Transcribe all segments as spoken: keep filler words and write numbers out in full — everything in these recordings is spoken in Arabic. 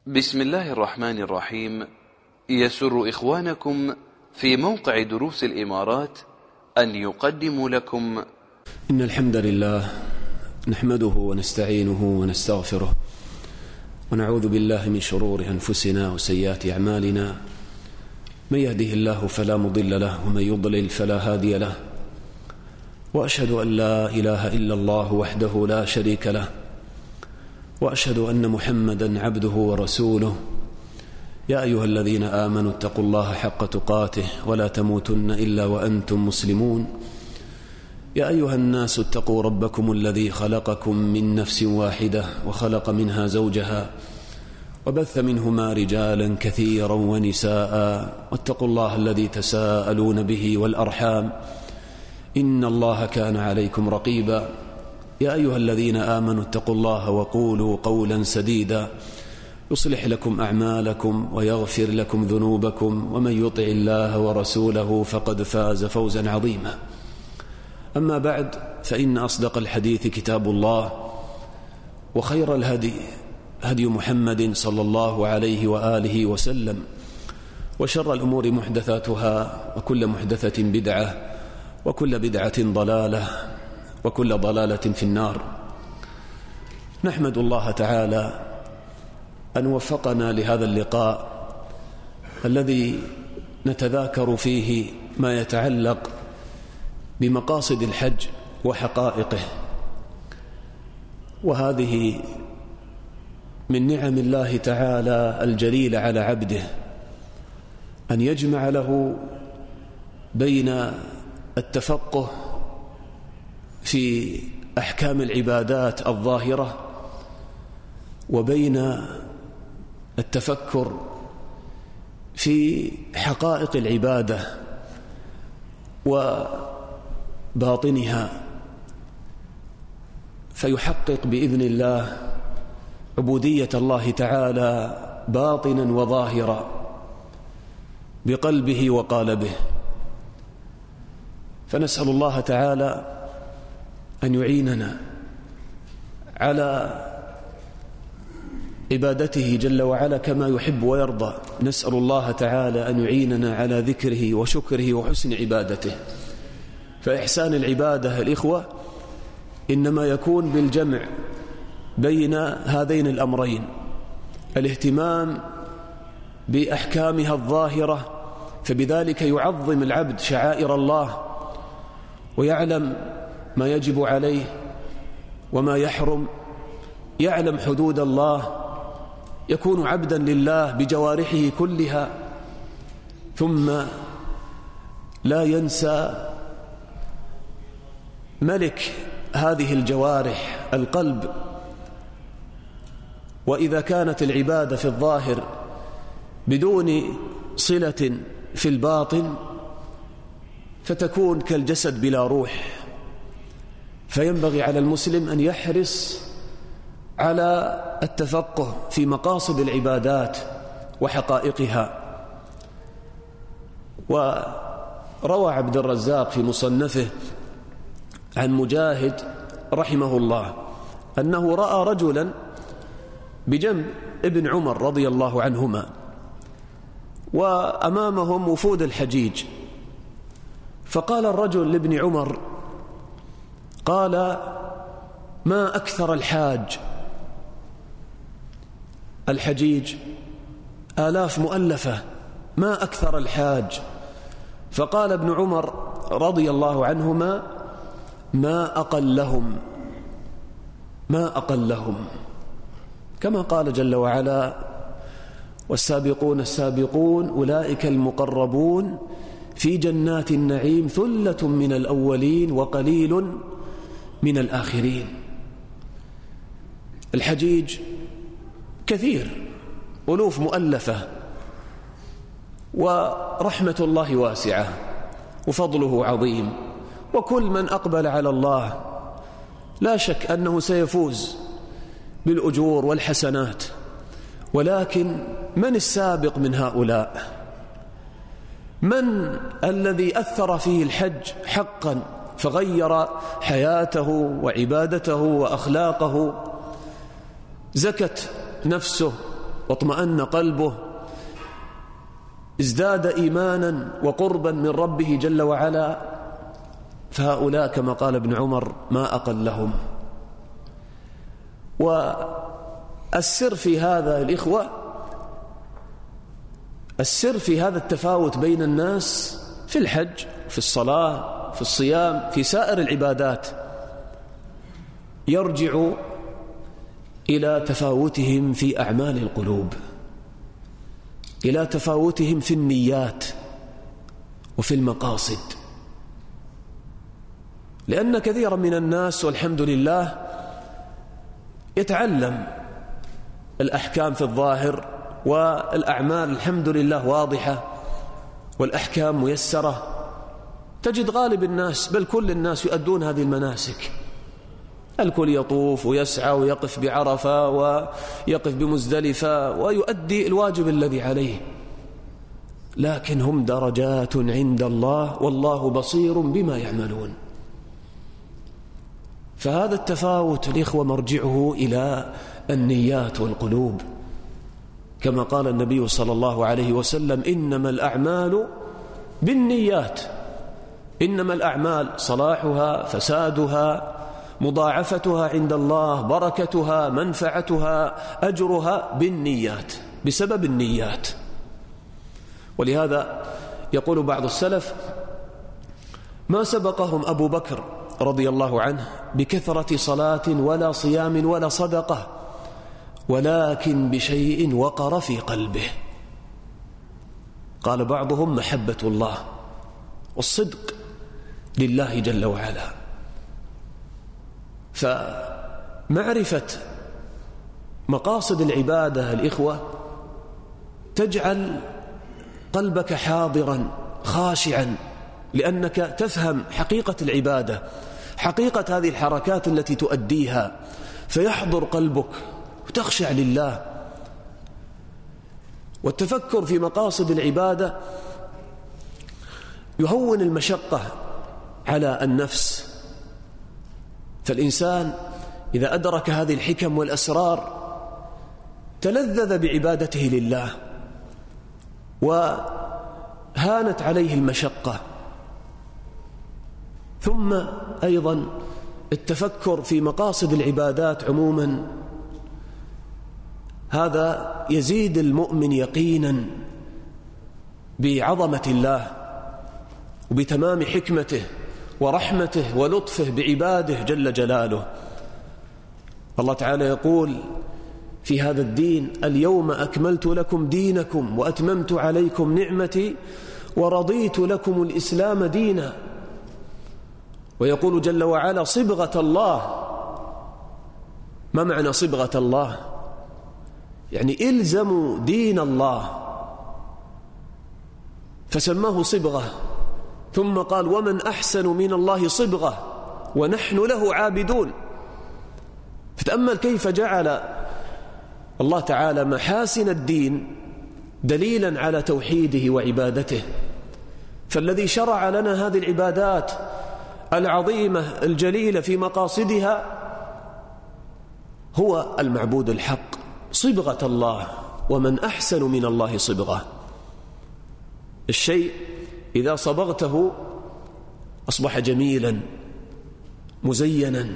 بسم الله الرحمن الرحيم. يسر إخوانكم في موقع دروس الإمارات أن يقدموا لكم إن الحمد لله نحمده ونستعينه ونستغفره ونعوذ بالله من شرور أنفسنا وسيئات أعمالنا. من يهده الله فلا مضل له ومن يضلل فلا هادي له، وأشهد أن لا إله إلا الله وحده لا شريك له، وأشهد أن محمدا عبده ورسوله. يا أيها الذين آمنوا اتقوا الله حق تقاته ولا تموتن إلا وأنتم مسلمون. يا أيها الناس اتقوا ربكم الذي خلقكم من نفس واحدة وخلق منها زوجها وبث منهما رجالا كثيرا ونساء، واتقوا الله الذي تساءلون به والأرحام إن الله كان عليكم رقيبا. يا أيها الذين آمنوا اتقوا الله وقولوا قولا سديدا يصلح لكم أعمالكم ويغفر لكم ذنوبكم، ومن يطع الله ورسوله فقد فاز فوزا عظيما. أما بعد، فإن أصدق الحديث كتاب الله، وخير الهدي هدي محمد صلى الله عليه وآله وسلم، وشر الأمور محدثاتها، وكل محدثة بدعة، وكل بدعة ضلالة، وكل ضلالة في النار. نحمد الله تعالى أن وفقنا لهذا اللقاء الذي نتذاكر فيه ما يتعلق بمقاصد الحج وحقائقه، وهذه من نعم الله تعالى الجليلة على عبده أن يجمع له بين التفقه في أحكام العبادات الظاهرة وبين التفكر في حقائق العبادة وباطنها، فيحقق بإذن الله عبودية الله تعالى باطنا وظاهرا بقلبه وقالبه. فنسأل الله تعالى أن يعيننا على عبادته جل وعلا كما يحب ويرضى. نسأل الله تعالى أن يعيننا على ذكره وشكره وحسن عبادته. فإحسان العبادة الإخوة إنما يكون بالجمع بين هذين الأمرين: الاهتمام بأحكامها الظاهرة، فبذلك يعظم العبد شعائر الله ويعلم ما يجب عليه وما يحرم، يعلم حدود الله، يكون عبدا لله بجوارحه كلها، ثم لا ينسى ملك هذه الجوارح القلب. وإذا كانت العبادة في الظاهر بدون صلة في الباطن فتكون كالجسد بلا روح. فينبغي على المسلم أن يحرص على التفقه في مقاصد العبادات وحقائقها. وروى عبد الرزاق في مصنفه عن مجاهد رحمه الله أنه رأى رجلا بجنب ابن عمر رضي الله عنهما، وأمامهم وفود الحجيج، فقال الرجل لابن عمر، قال: ما أكثر الحاج؟ الحجيج آلاف مؤلفة، ما أكثر الحاج؟ فقال ابن عمر رضي الله عنهما: ما أقلهم، ما أقلهم، كما قال جل وعلا: والسابقون السابقون أولئك المقربون في جنات النعيم ثلة من الأولين وقليل من الآخرين. الحجيج كثير، ألوف مؤلفة، ورحمة الله واسعة وفضله عظيم، وكل من أقبل على الله لا شك أنه سيفوز بالأجور والحسنات. ولكن من السابق من هؤلاء؟ من الذي أثر فيه الحج حقا فغير حياته وعبادته وأخلاقه؟ زكت نفسه واطمأن قلبه، ازداد إيمانا وقربا من ربه جل وعلا، فهؤلاء كما قال ابن عمر ما أقلهم. والسر في هذا الإخوة، السر في هذا التفاوت بين الناس في الحج، في الصلاة، في الصيام، في سائر العبادات، يرجع إلى تفاوتهم في أعمال القلوب، إلى تفاوتهم في النيات وفي المقاصد. لأن كثيرا من الناس والحمد لله يتعلم الأحكام في الظاهر، والأعمال الحمد لله واضحة والأحكام ميسرة. تجد غالب الناس بل كل الناس يؤدون هذه المناسك، الكل يطوف ويسعى ويقف بعرفة ويقف بمزدلفة ويؤدي الواجب الذي عليه، لكن هم درجات عند الله والله بصير بما يعملون. فهذا التفاوت الإخوة مرجعه إلى النيات والقلوب، كما قال النبي صلى الله عليه وسلم: إنما الأعمال بالنيات. إنما الأعمال صلاحها فسادها مضاعفتها عند الله، بركتها منفعتها أجرها بالنيات، بسبب النيات. ولهذا يقول بعض السلف: ما سبقهم أبو بكر رضي الله عنه بكثرة صلاة ولا صيام ولا صدقة، ولكن بشيء وقر في قلبه. قال بعضهم: محبة الله والصدق لله جل وعلا. فمعرفة مقاصد العبادة الإخوة تجعل قلبك حاضرا خاشعا، لأنك تفهم حقيقة العبادة، حقيقة هذه الحركات التي تؤديها، فيحضر قلبك وتخشع لله. والتفكر في مقاصد العبادة يهون المشقة على النفس. فالإنسان إذا أدرك هذه الحكم والأسرار تلذذ بعبادته لله، وهانت عليه المشقة. ثم أيضا التفكر في مقاصد العبادات عموما، هذا يزيد المؤمن يقينا بعظمة الله وبتمام حكمته ورحمته ولطفه بعباده جل جلاله. الله تعالى يقول في هذا الدين: اليوم أكملت لكم دينكم وأتممت عليكم نعمتي ورضيت لكم الإسلام دينا. ويقول جل وعلا: صبغة الله. ما معنى صبغة الله؟ يعني إلزموا دين الله، فسماه صبغة. ثم قال: ومن أحسن من الله صبغة ونحن له عابدون. فتأمل كيف جعل الله تعالى محاسن الدين دليلا على توحيده وعبادته. فالذي شرع لنا هذه العبادات العظيمة الجليلة في مقاصدها هو المعبود الحق، صبغة الله، ومن أحسن من الله صبغة. الشيء إذا صبغته أصبح جميلا مزينا.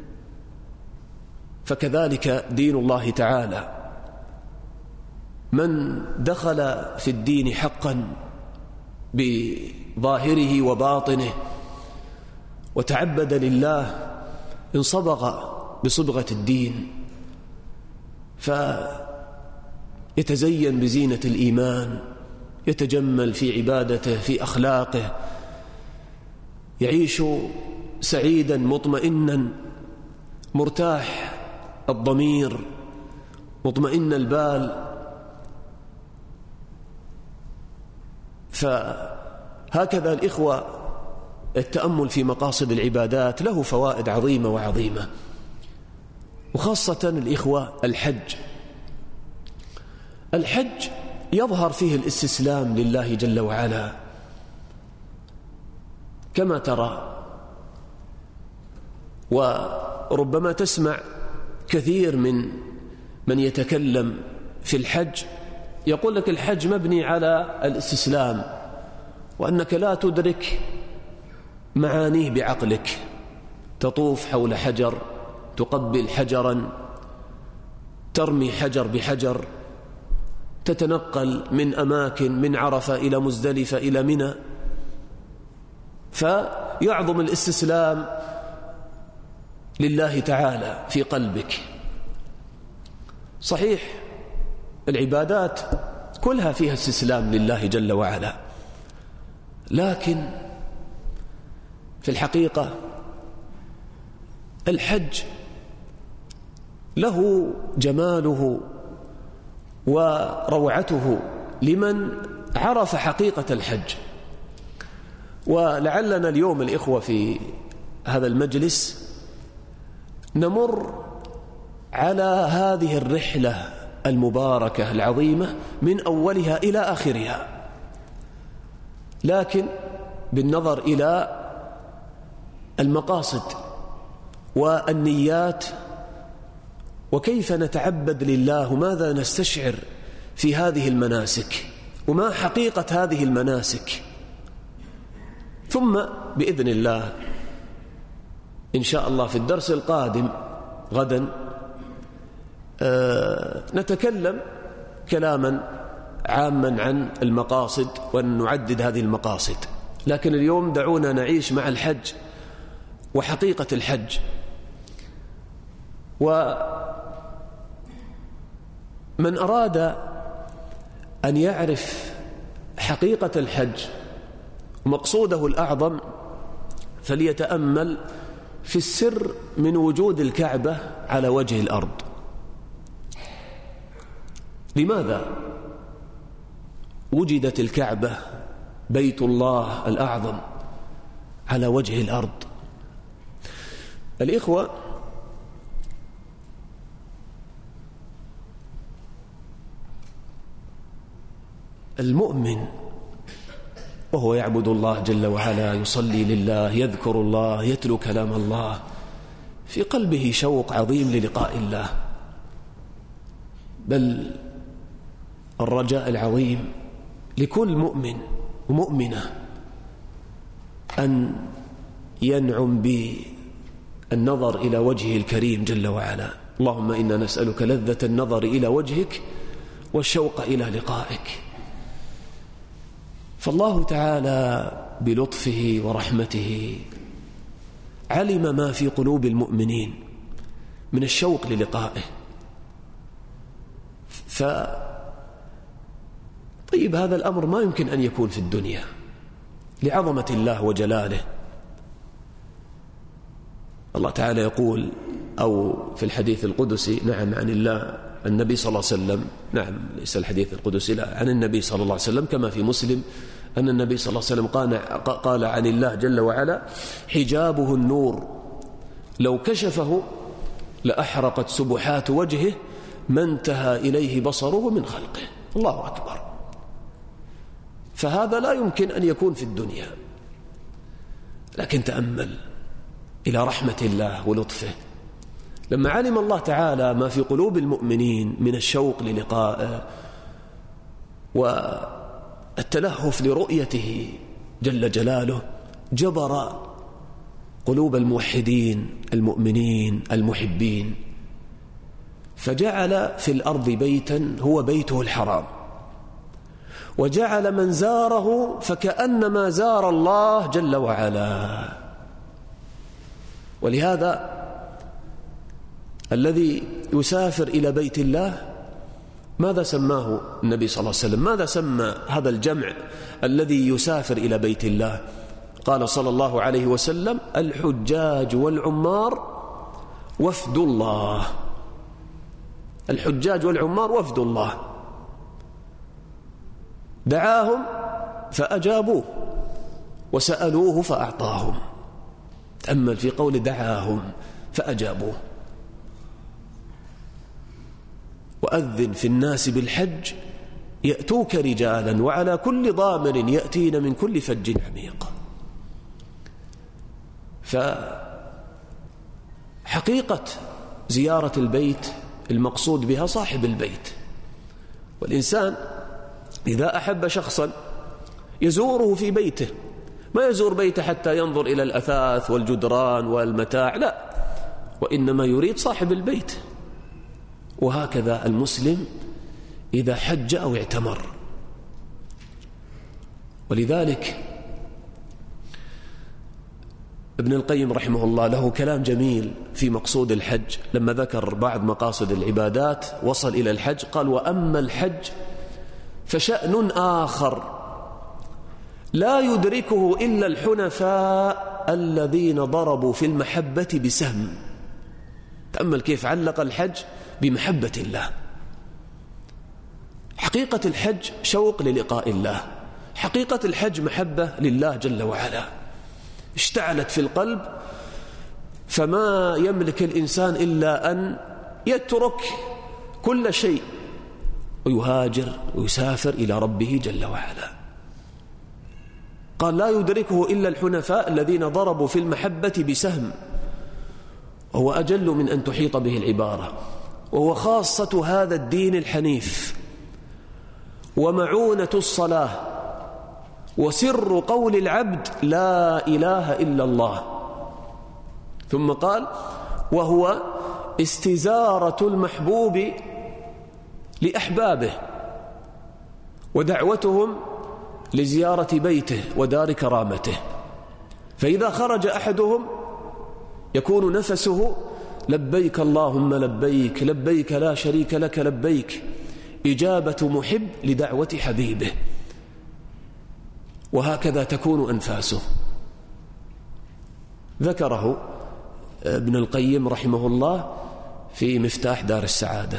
فكذلك دين الله تعالى، من دخل في الدين حقا بظاهره وباطنه وتعبد لله انصبغ بصبغة الدين، فيتزين بزينة الإيمان، يتجمل في عبادته، في أخلاقه، يعيش سعيدا مطمئنا مرتاح الضمير مطمئن البال. فهكذا الإخوة التأمل في مقاصد العبادات له فوائد عظيمة وعظيمة، وخاصة الإخوة الحج. الحج يظهر فيه الاستسلام لله جل وعلا، كما ترى. وربما تسمع كثير من من يتكلم في الحج يقول لك الحج مبني على الاستسلام، وأنك لا تدرك معانيه بعقلك، تطوف حول حجر، تقبل حجرا، ترمي حجر بحجر، تتنقل من أماكن من عرفة إلى مزدلفة إلى منى، فيعظم الاستسلام لله تعالى في قلبك. صحيح العبادات كلها فيها استسلام لله جل وعلا، لكن في الحقيقة الحج له جماله وروعته لمن عرف حقيقة الحج. ولعلنا اليوم الإخوة في هذا المجلس نمر على هذه الرحلة المباركة العظيمة من أولها إلى آخرها، لكن بالنظر إلى المقاصد والنيات وكيف نتعبد لله وماذا نستشعر في هذه المناسك وما حقيقة هذه المناسك. ثم بإذن الله إن شاء الله في الدرس القادم غدا آه نتكلم كلاما عاما عن المقاصد ونعدد هذه المقاصد، لكن اليوم دعونا نعيش مع الحج وحقيقة الحج. ومن أراد أن يعرف حقيقة الحج ومقصوده الأعظم فليتأمل في السر من وجود الكعبة على وجه الأرض. لماذا وجدت الكعبة بيت الله الأعظم على وجه الأرض؟ الإخوة المؤمن وهو يعبد الله جل وعلا، يصلي لله، يذكر الله، يتلو كلام الله، في قلبه شوق عظيم للقاء الله، بل الرجاء العظيم لكل مؤمن ومؤمنة أن ينعم بالنظر إلى وجهه الكريم جل وعلا. اللهم إنا نسألك لذة النظر إلى وجهك والشوق إلى لقائك. فالله تعالى بلطفه ورحمته علم ما في قلوب المؤمنين من الشوق للقائه. ف طيب هذا الأمر ما يمكن أن يكون في الدنيا لعظمة الله وجلاله. الله تعالى يقول أو في الحديث القدسي نعم عن الله النبي صلى الله عليه وسلم، نعم ليس الحديث القدسي لا عن النبي صلى الله عليه وسلم كما في مسلم أن النبي صلى الله عليه وسلم قال, قال عن الله جل وعلا حجابه النور لو كشفه لأحرقت سبحات وجهه ما انتهى إليه بصره من خلقه. الله أكبر. فهذا لا يمكن أن يكون في الدنيا، لكن تأمل إلى رحمة الله ولطفه لما علم الله تعالى ما في قلوب المؤمنين من الشوق للقائه والتلهف لرؤيته جل جلاله، جبر قلوب الموحدين المؤمنين المحبين، فجعل في الأرض بيتا هو بيته الحرام، وجعل من زاره فكأنما زار الله جل وعلا. ولهذا الذي يسافر إلى بيت الله ماذا سماه النبي صلى الله عليه وسلم؟ ماذا سمى هذا الجمع الذي يسافر إلى بيت الله؟ قال صلى الله عليه وسلم الحجاج والعمار وفد الله. الحجاج والعمار وفد الله، دعاهم فأجابوه وسألوه فأعطاهم. تأمل في قول دعاهم فأجابوه. وأذن في الناس بالحج يأتوك رجالا وعلى كل ضامر يأتين من كل فج عميق. فحقيقة زيارة البيت المقصود بها صاحب البيت، والإنسان إذا أحب شخصا يزوره في بيته، ما يزور بيته حتى ينظر إلى الأثاث والجدران والمتاع، لا، وإنما يريد صاحب البيت. وهكذا المسلم إذا حج أو اعتمر. ولذلك ابن القيم رحمه الله له كلام جميل في مقصود الحج، لما ذكر بعض مقاصد العبادات وصل إلى الحج قال: وأما الحج فشأن آخر لا يدركه إلا الحنفاء الذين ضربوا في المحبة بسهم. تأمل كيف علق الحج بمحبة الله. حقيقة الحج شوق للقاء الله، حقيقة الحج محبة لله جل وعلا اشتعلت في القلب، فما يملك الإنسان إلا أن يترك كل شيء ويهاجر ويسافر إلى ربه جل وعلا. قال: لا يدركه إلا الحنفاء الذين ضربوا في المحبة بسهم، وهو أجل من أن تحيط به العبارة، وهو خاصة هذا الدين الحنيف ومعونة الصلاة وسر قول العبد لا إله إلا الله. ثم قال: وهو استزارة المحبوب لأحبابه ودعوتهم لزيارة بيته ودار كرامته. فإذا خرج أحدهم يكون نفسه لبيك اللهم لبيك، لبيك لا شريك لك لبيك، إجابة محب لدعوة حبيبه. وهكذا تكون أنفاسه. ذكره ابن القيم رحمه الله في مفتاح دار السعادة.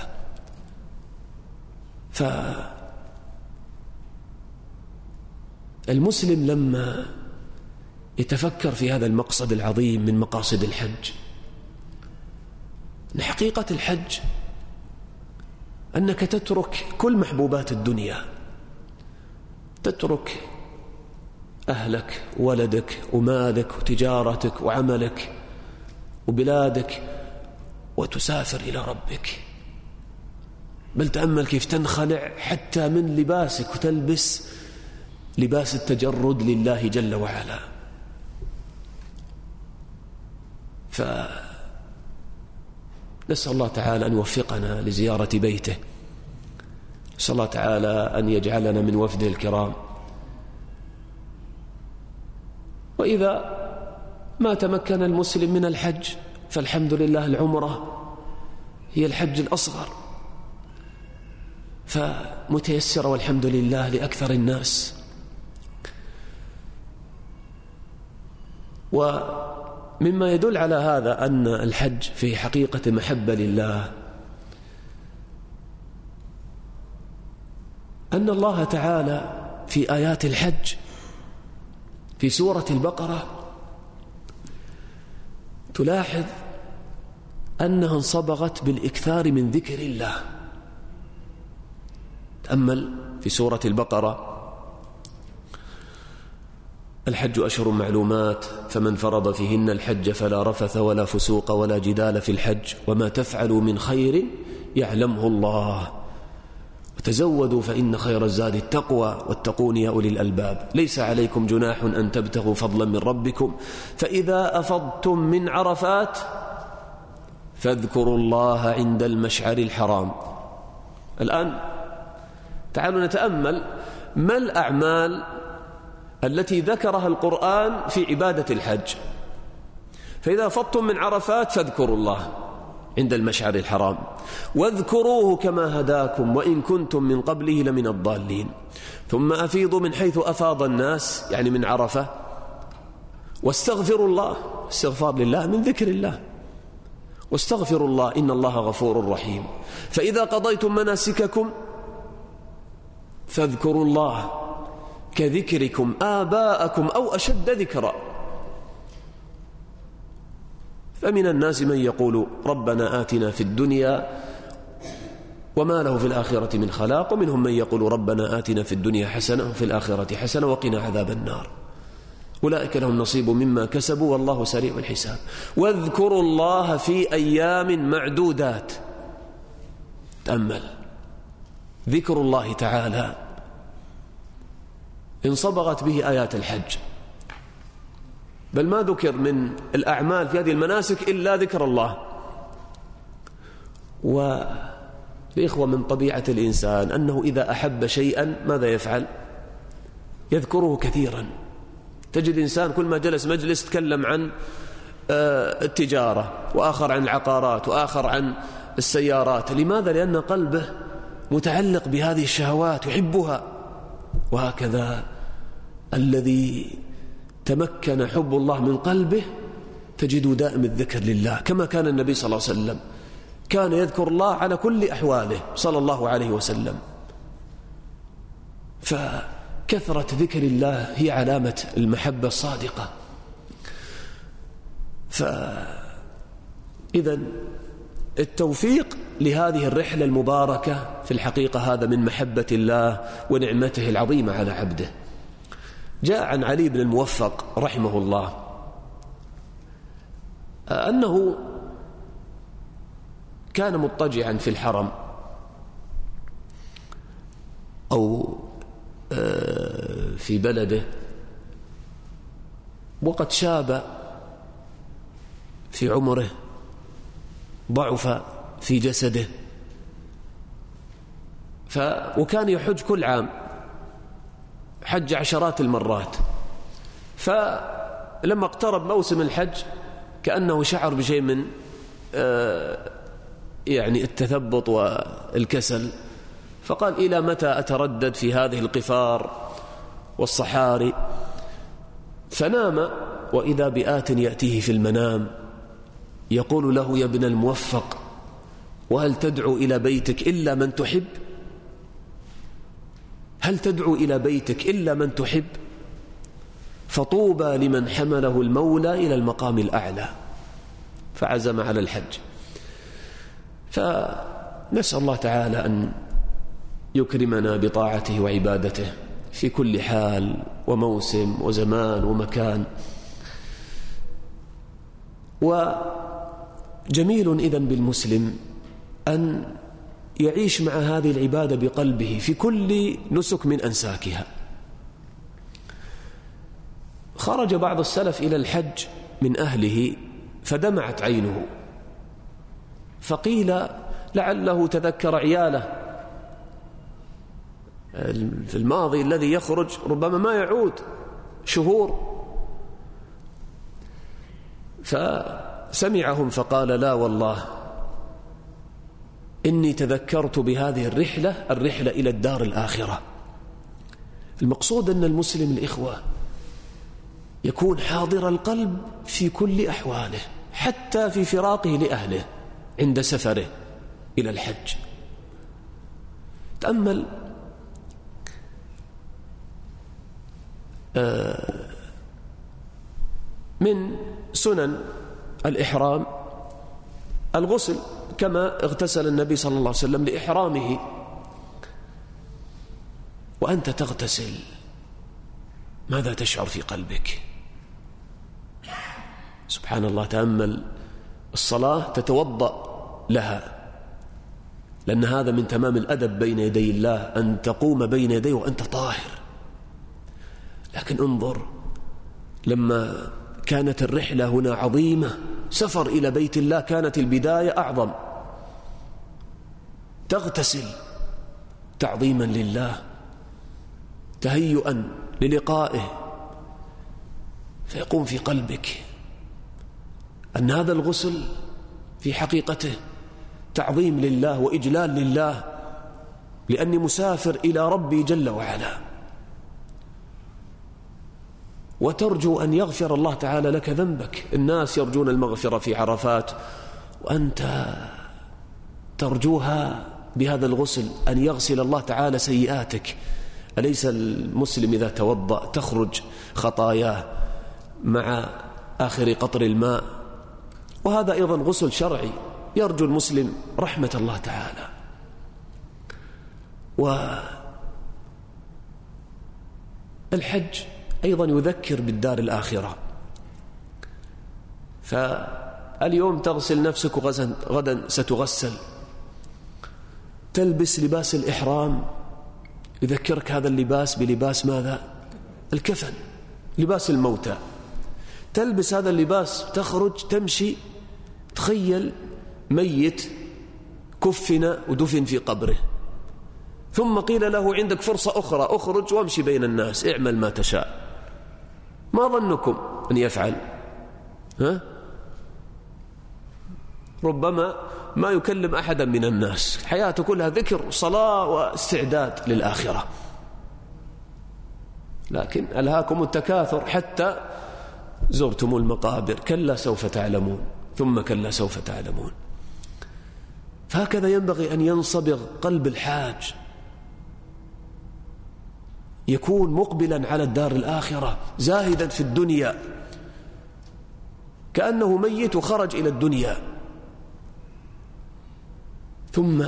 فالمسلم لما يتفكر في هذا المقصد العظيم من مقاصد الحج، أن حقيقة الحج أنك تترك كل محبوبات الدنيا، تترك أهلك ولدك ومالك وتجارتك وعملك وبلادك وتسافر إلى ربك. بل تأمل كيف تنخلع حتى من لباسك وتلبس لباس التجرد لله جل وعلا. فنسأل الله تعالى أن يوفقنا لزيارة بيته، نسأل الله تعالى أن يجعلنا من وفده الكرام. وإذا ما تمكن المسلم من الحج فالحمد لله العمرة هي الحج الأصغر، فمتيسرة والحمد لله لأكثر الناس. ومما يدل على هذا أن الحج في حقيقة محبة لله أن الله تعالى في آيات الحج في سورة البقرة تلاحظ أنها انصبغت بالإكثار من ذكر الله. تأمل في سورة البقرة: الحج أشهر معلومات فمن فرض فيهن الحج فلا رفث ولا فسوق ولا جدال في الحج وما تفعلوا من خير يعلمه الله وتزودوا فإن خير الزاد التقوى واتقون يا أولي الألباب ليس عليكم جناح أن تبتغوا فضلا من ربكم فإذا أفضتم من عرفات فاذكروا الله عند المشعر الحرام. الآن تعالوا نتأمل ما الأعمال التي ذكرها القرآن في عبادة الحج. فإذا أفضتم من عرفات فاذكروا الله عند المشعر الحرام واذكروه كما هداكم وإن كنتم من قبله لمن الضالين ثم أفيضوا من حيث أفاض الناس يعني من عرفة واستغفروا الله، استغفار لله من ذكر الله، واستغفروا الله إن الله غفور رحيم. فإذا قضيتم مناسككم فاذكروا الله كذكركم آباءكم أو أشد ذكرا. فمن الناس من يقول ربنا آتنا في الدنيا وما له في الآخرة من خلاق ومنهم من يقول ربنا آتنا في الدنيا حسنة وفي الآخرة حسنة وقنا عذاب النار أولئك لهم نصيب مما كسبوا والله سريع الحساب. واذكروا الله في أيام معدودات. تأمل ذكر الله تعالى انصبغت به آيات الحج، بل ما ذكر من الأعمال في هذه المناسك إلا ذكر الله. والإخوة من طبيعة الإنسان أنه إذا أحب شيئا ماذا يفعل؟ يذكره كثيرا. تجد إنسان كل ما جلس مجلس تكلم عن التجارة، وآخر عن العقارات، وآخر عن السيارات. لماذا؟ لأن قلبه متعلق بهذه الشهوات يحبها. وهكذا الذي تمكن حب الله من قلبه تجد دائم الذكر لله، كما كان النبي صلى الله عليه وسلم كان يذكر الله على كل أحواله صلى الله عليه وسلم. فكثرة ذكر الله هي علامة المحبة الصادقة. فإذا التوفيق لهذه الرحلة المباركة في الحقيقة هذا من محبة الله ونعمته العظيمة على عبده. جاء عن علي بن الموفق رحمه الله أنه كان مضطجعا في الحرم أو في بلده، وقد شاب في عمره، ضعف في جسده، ف... وكان يحج كل عام، حج عشرات المرات. فلما اقترب موسم الحج كأنه شعر بشيء من آه يعني التثبط والكسل، فقال: إلى متى أتردد في هذه القفار والصحاري؟ فنام، وإذا بآت يأتيه في المنام يقول له: يا ابن الموفق، وهل تدعو إلى بيتك إلا من تحب؟ هل تدعو إلى بيتك إلا من تحب؟ فطوبى لمن حمله المولى إلى المقام الأعلى. فعزم على الحج. فنسأل الله تعالى أن يكرمنا بطاعته وعبادته في كل حال وموسم وزمان ومكان. وجميل إذن بالمسلم أن يعيش مع هذه العبادة بقلبه في كل نسك من أنساكها. خرج بعض السلف إلى الحج من أهله فدمعت عينه، فقيل لعله تذكر عياله في الماضي الذي يخرج ربما ما يعود شهور. فسمعهم فقال: لا والله إني تذكرت بهذه الرحلة الرحلة إلى الدار الآخرة. المقصود أن المسلم الإخوة يكون حاضر القلب في كل أحواله، حتى في فراقه لأهله عند سفره إلى الحج. تأمل من سنن الإحرام الغسل، كما اغتسل النبي صلى الله عليه وسلم لإحرامه. وأنت تغتسل ماذا تشعر في قلبك؟ سبحان الله. تأمل الصلاة تتوضأ لها، لأن هذا من تمام الأدب بين يدي الله أن تقوم بين يديه وأنت طاهر. لكن انظر لما كانت الرحلة هنا عظيمة، سفر إلى بيت الله كانت البداية أعظم، تغتسل تعظيما لله، تهيئا للقائه، فيقوم في قلبك أن هذا الغسل في حقيقته تعظيم لله وإجلال لله، لأني مسافر إلى ربي جل وعلا، وترجو أن يغفر الله تعالى لك ذنبك. الناس يرجون المغفرة في عرفات، وأنت ترجوها بهذا الغسل أن يغسل الله تعالى سيئاتك. أليس المسلم إذا توضأ تخرج خطاياه مع آخر قطر الماء؟ وهذا أيضا غسل شرعي، يرجو المسلم رحمة الله تعالى. والحج أيضا يذكر بالدار الآخرة. فاليوم تغسل نفسك وغدا ستغسل. تلبس لباس الإحرام، يذكرك هذا اللباس بلباس ماذا؟ الكفن، لباس الموتى. تلبس هذا اللباس تخرج تمشي، تخيل ميت كفن ودفن في قبره، ثم قيل له عندك فرصة أخرى، أخرج وامشي بين الناس، اعمل ما تشاء. ما ظنكم أن يفعل؟ ها؟ ربما ما يكلم أحدا من الناس، حياته كلها ذكر صلاة واستعداد للآخرة. لكن ألهاكم التكاثر حتى زرتم المقابر، كلا سوف تعلمون ثم كلا سوف تعلمون. فهكذا ينبغي أن ينصبغ قلب الحاج، يكون مقبلا على الدار الآخرة، زاهدا في الدنيا، كأنه ميت وخرج إلى الدنيا. ثم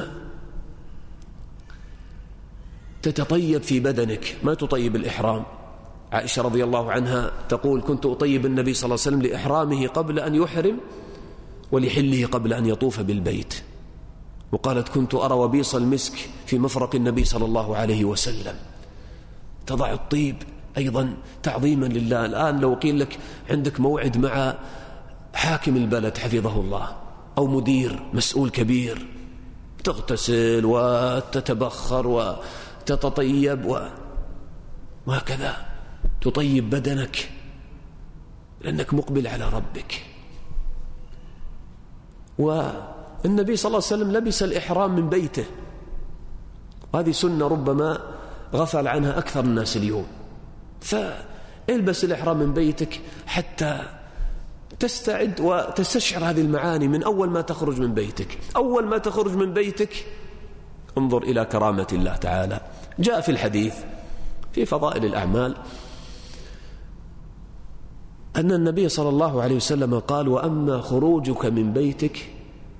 تتطيب في بدنك، ما تطيب الإحرام. عائشة رضي الله عنها تقول: كنت أطيب النبي صلى الله عليه وسلم لإحرامه قبل أن يحرم ولحله قبل أن يطوف بالبيت. وقالت: كنت أرى وبيص المسك في مفرق النبي صلى الله عليه وسلم. تضع الطيب أيضا تعظيما لله. الآن لو قيل لك عندك موعد مع حاكم البلد حفظه الله أو مدير مسؤول كبير، تغتسل وتتبخر وتتطيب و... وهكذا تطيب بدنك لأنك مقبل على ربك. والنبي صلى الله عليه وسلم لبس الإحرام من بيته، هذه سنة ربما غفل عنها أكثر الناس اليوم. فالبس الإحرام من بيتك حتى تستعد وتستشعر هذه المعاني من أول ما تخرج من بيتك. أول ما تخرج من بيتك انظر إلى كرامة الله تعالى. جاء في الحديث في فضائل الأعمال أن النبي صلى الله عليه وسلم قال: وأما خروجك من بيتك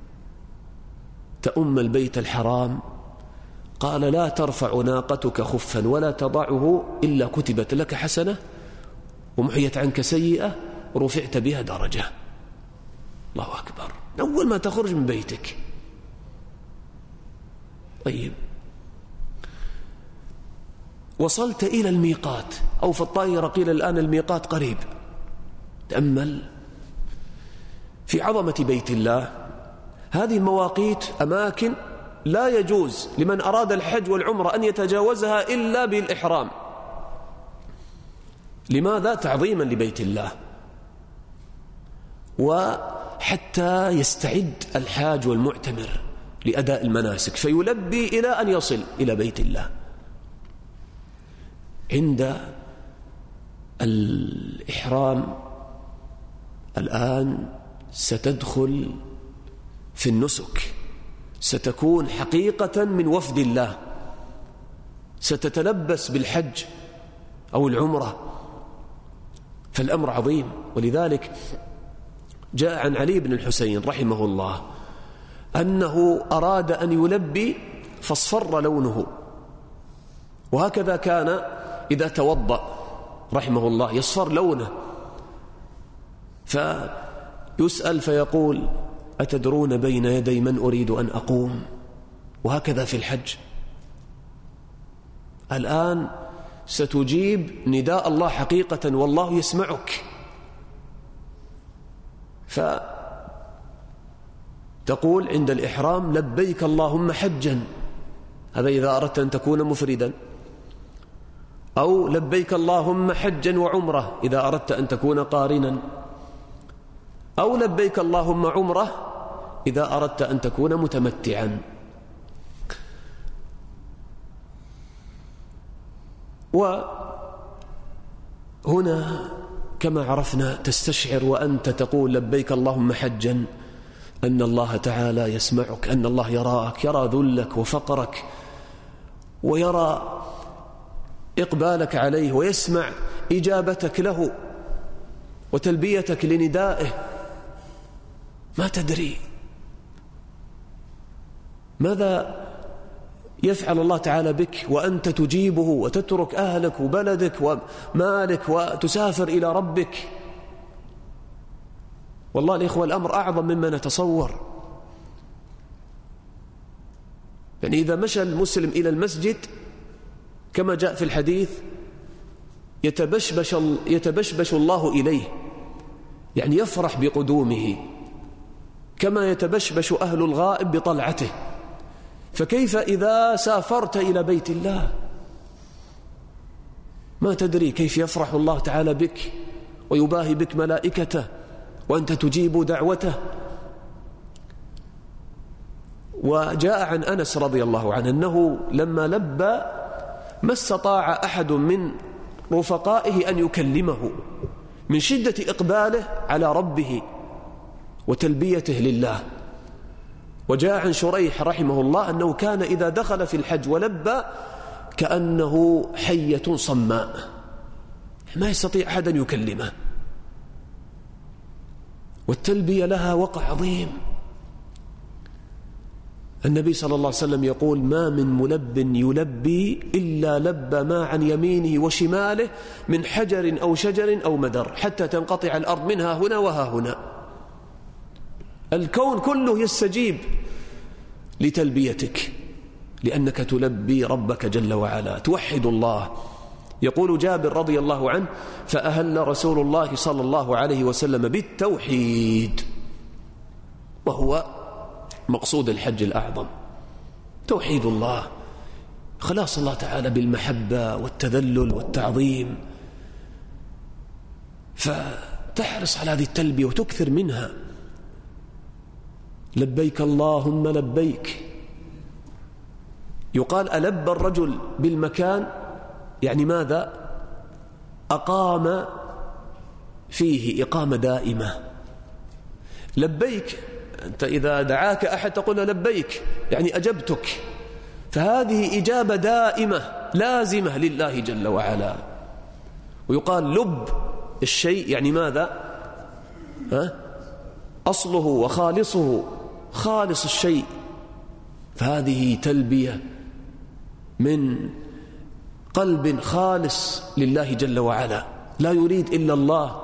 تأم البيت الحرام، قال: لا ترفع ناقتك خفا ولا تضعه إلا كتبت لك حسنة ومحيت عنك سيئة ورفعت بها درجة. الله أكبر. أول ما تخرج من بيتك. طيب، وصلت إلى الميقات أو في الطائرة قيل الآن الميقات قريب. تأمل في عظمة بيت الله. هذه المواقيت أماكن لا يجوز لمن أراد الحج والعمرة أن يتجاوزها إلا بالإحرام. لماذا؟ تعظيما لبيت الله، وحتى يستعد الحاج والمعتمر لأداء المناسك فيلبي إلى أن يصل إلى بيت الله. عند الإحرام الآن ستدخل في النسك، ستكون حقيقة من وفد الله، ستتلبس بالحج أو العمرة، فالأمر عظيم. ولذلك جاء عن علي بن الحسين رحمه الله أنه أراد أن يلبي فاصفر لونه، وهكذا كان إذا توضأ رحمه الله يصفر لونه، فيسأل فيقول: أتدرون بين يدي من أريد أن أقوم؟ وهكذا في الحج. الآن ستجيب نداء الله حقيقة والله يسمعك، فتقول عند الإحرام: لبيك اللهم حجا، هذا إذا أردت أن تكون مفردا، أو لبيك اللهم حجا وعمرة إذا أردت أن تكون قارنا، أو لبيك اللهم عمرة إذا أردت أن تكون متمتعا. وهنا كما عرفنا تستشعر وأنت تقول لبيك اللهم حجا أن الله تعالى يسمعك، أن الله يراك، يرى ذلك وفقرك ويرى إقبالك عليه ويسمع إجابتك له وتلبيتك لندائه. ما تدري ماذا يفعل الله تعالى بك وأنت تجيبه وتترك أهلك وبلدك ومالك وتسافر إلى ربك. والله الإخوة الأمر أعظم مما نتصور. يعني إذا مشى المسلم إلى المسجد كما جاء في الحديث يتبشبش, يتبشبش الله إليه، يعني يفرح بقدومه كما يتبشبش أهل الغائب بطلعته. فكيف إذا سافرت إلى بيت الله؟ ما تدري كيف يفرح الله تعالى بك ويباهي بك ملائكته وأنت تجيب دعوته. وجاء عن أنس رضي الله عنه أنه لما لبى ما استطاع أحد من رفقائه أن يكلمه من شدة إقباله على ربه وتلبيته لله. وجاء عن شريح رحمه الله أنه كان إذا دخل في الحج ولبى كأنه حية صماء ما يستطيع أحد أن يكلمه. والتلبية لها وقع عظيم. النبي صلى الله عليه وسلم يقول ما من ملب يلبي إلا لبى ما عن يمينه وشماله من حجر أو شجر أو مدر حتى تنقطع الأرض منها هنا وها هنا. الكون كله يستجيب لتلبيتك لأنك تلبي ربك جل وعلا، توحد الله. يقول جابر رضي الله عنه فأهل رسول الله صلى الله عليه وسلم بالتوحيد، وهو مقصود الحج الأعظم، توحيد الله، خلاص الله تعالى بالمحبة والتذلل والتعظيم. فتحرص على هذه التلبية وتكثر منها. لبيك اللهم لبيك. يقال ألب الرجل بالمكان، يعني ماذا؟ أقام فيه إقامة دائمة. لبيك أنت إذا دعاك أحد تقول لبيك يعني أجبتك، فهذه إجابة دائمة لازمة لله جل وعلا. ويقال لب الشيء يعني ماذا؟ ها؟ أصله وخالصه، خالص الشيء. فهذه تلبية من قلب خالص لله جل وعلا لا يريد إلا الله.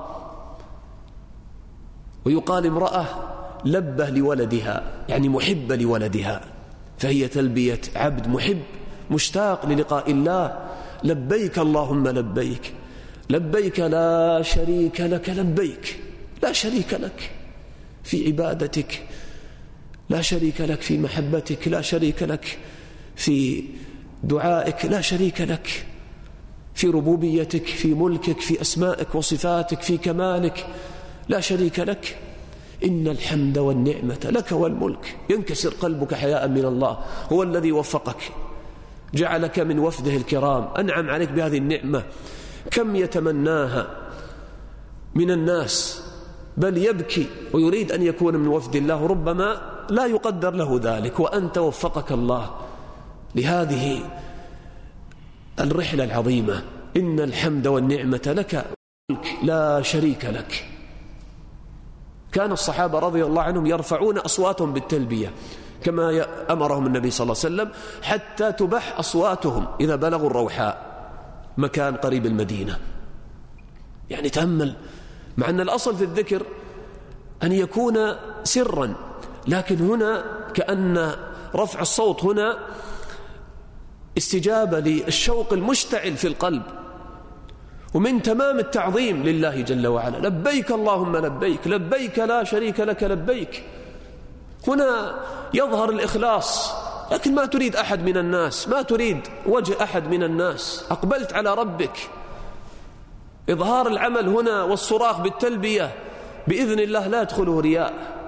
ويقال امرأة لبه لولدها يعني محبة لولدها، فهي تلبية عبد محب مشتاق للقاء الله. لبيك اللهم لبيك، لبيك لا شريك لك، لبيك لا شريك لك في عبادتك، لا شريك لك في محبتك، لا شريك لك في دعائك، لا شريك لك في ربوبيتك، في ملكك، في أسمائك وصفاتك، في كمالك، لا شريك لك. إن الحمد والنعمة لك والملك. ينكسر قلبك حياء من الله، هو الذي وفقك، جعلك من وفده الكرام، أنعم عليك بهذه النعمة. كم يتمناها من الناس، بل يبكي ويريد أن يكون من وفد الله، ربما لا يقدر له ذلك، وأنت وفقك الله لهذه الرحلة العظيمة. إن الحمد والنعمة لك والملك لا شريك لك. كان الصحابة رضي الله عنهم يرفعون أصواتهم بالتلبية كما أمرهم النبي صلى الله عليه وسلم، حتى تبح أصواتهم إذا بلغوا الروحاء مكان قريب المدينة. يعني تأمل، مع أن الأصل في الذكر أن يكون سرا، لكن هنا كأن رفع الصوت هنا استجابة للشوق المشتعل في القلب، ومن تمام التعظيم لله جل وعلا. لبيك اللهم لبيك، لبيك لا شريك لك لبيك. هنا يظهر الإخلاص، لكن ما تريد أحد من الناس، ما تريد وجه أحد من الناس، أقبلت على ربك. إظهار العمل هنا والصراخ بالتلبية بإذن الله لا يدخله رياء.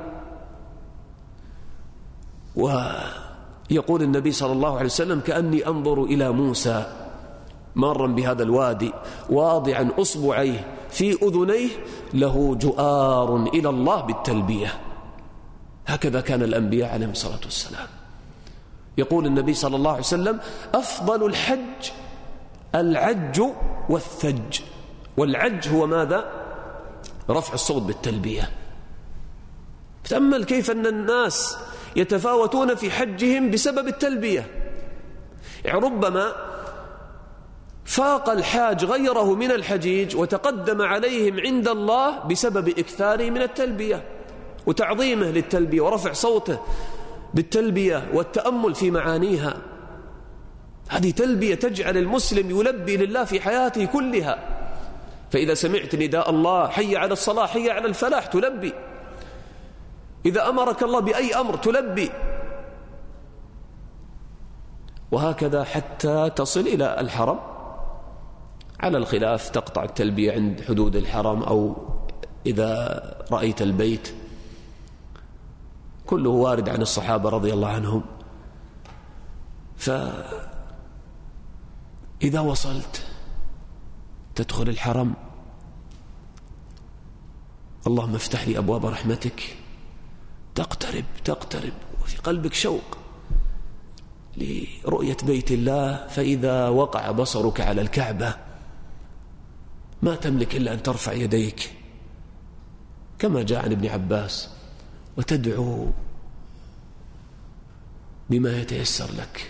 ويقول النبي صلى الله عليه وسلم كأني أنظر إلى موسى مارا بهذا الوادي واضعا أصبعيه في أذنيه له جؤار إلى الله بالتلبية. هكذا كان الأنبياء عليهم الصلاة والسلام. يقول النبي صلى الله عليه وسلم أفضل الحج العج والثج. والعج هو ماذا؟ رفع الصوت بالتلبية. تأمل كيف أن الناس يتفاوتون في حجهم بسبب التلبية. يعني ربما فاق الحاج غيره من الحجيج وتقدم عليهم عند الله بسبب إكثاره من التلبية وتعظيمه للتلبية ورفع صوته بالتلبية والتأمل في معانيها. هذه تلبية تجعل المسلم يلبي لله في حياته كلها. فإذا سمعت نداء الله حي على الصلاة حي على الفلاح تلبي، إذا أمرك الله بأي أمر تلبي، وهكذا حتى تصل إلى الحرم. على الخلاف تقطع التلبية عند حدود الحرم أو إذا رأيت البيت، كله وارد عن الصحابة رضي الله عنهم. فإذا وصلت تدخل الحرم، اللهم افتح لي أبواب رحمتك، تقترب تقترب وفي قلبك شوق لرؤية بيت الله. فإذا وقع بصرك على الكعبة ما تملك إلا أن ترفع يديك كما جاء عن ابن عباس وتدعو بما يتيسر لك.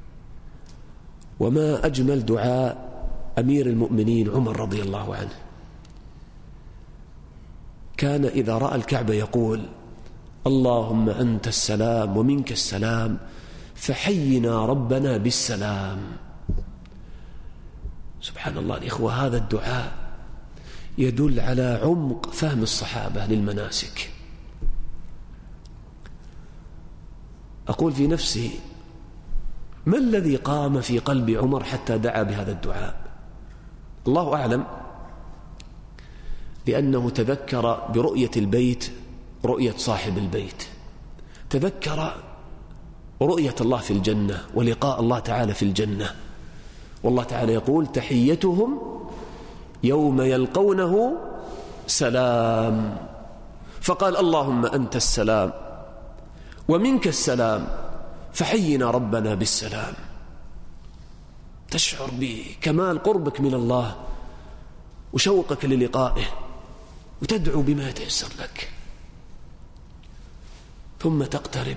وما أجمل دعاء أمير المؤمنين عمر رضي الله عنه، كان إذا رأى الكعبة يقول اللهم أنت السلام ومنك السلام فحينا ربنا بالسلام. سبحان الله الإخوة، هذا الدعاء يدل على عمق فهم الصحابة للمناسك. أقول في نفسي ما الذي قام في قلب عمر حتى دعا بهذا الدعاء؟ الله أعلم، لأنه تذكر برؤية البيت رؤية صاحب البيت، تذكر رؤية الله في الجنة ولقاء الله تعالى في الجنة. والله تعالى يقول تحيتهم يوم يلقونه سلام، فقال اللهم أنت السلام ومنك السلام فحينا ربنا بالسلام. تشعر بكمال قربك من الله وشوقك للقائه وتدعو بما يتيسر لك، ثم تقترب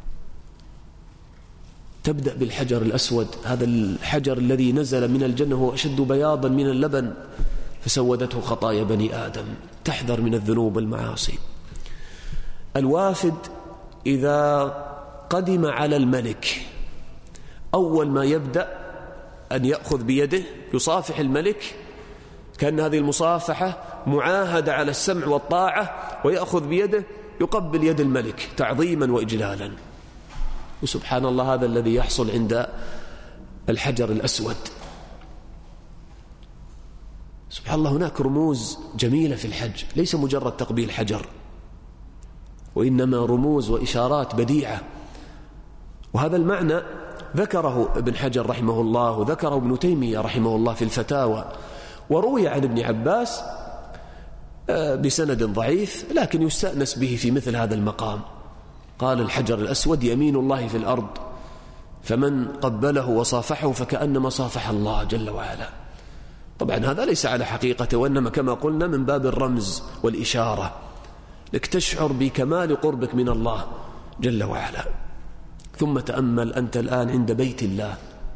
تبدأ بالحجر الأسود، هذا الحجر الذي نزل من الجنة هو أشد بياضا من اللبن فسودته خطايا بني آدم. تحذر من الذنوب والمعاصي. الوافد إذا قدم على الملك أول ما يبدأ أن يأخذ بيده يصافح الملك، كأن هذه المصافحة معاهدة على السمع والطاعة، ويأخذ بيده يقبل يد الملك تعظيما وإجلالا. وسبحان الله هذا الذي يحصل عند الحجر الأسود. سبحان الله، هناك رموز جميلة في الحج، ليس مجرد تقبيل حجر، وإنما رموز وإشارات بديعة. وهذا المعنى ذكره ابن حجر رحمه الله وذكره ابن تيمية رحمه الله في الفتاوى، وروي عن ابن عباس بسند ضعيف لكن يستأنس به في مثل هذا المقام. قال الحجر الأسود يمين الله في الأرض، فمن قبله وصافحه فكأنما صافح الله جل وعلا. طبعا هذا ليس على حقيقته، وإنما كما قلنا من باب الرمز والإشارة لك تشعر بكمال قربك من الله جل وعلا. ثم تأمل أنت الآن عند بيت الله،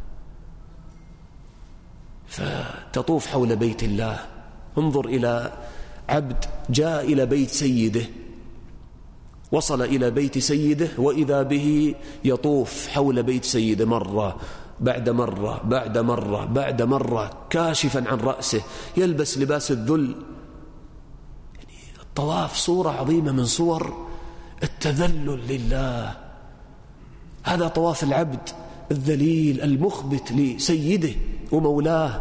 فتطوف حول بيت الله. انظر إلى عبد جاء إلى بيت سيده، وصل إلى بيت سيده وإذا به يطوف حول بيت سيده مرة بعد مرة بعد مرة بعد مرة كاشفا عن رأسه، يلبس لباس الذل. يعني الطواف صورة عظيمة من صور التذلل لله. هذا طواف العبد الذليل المخبت لسيده ومولاه،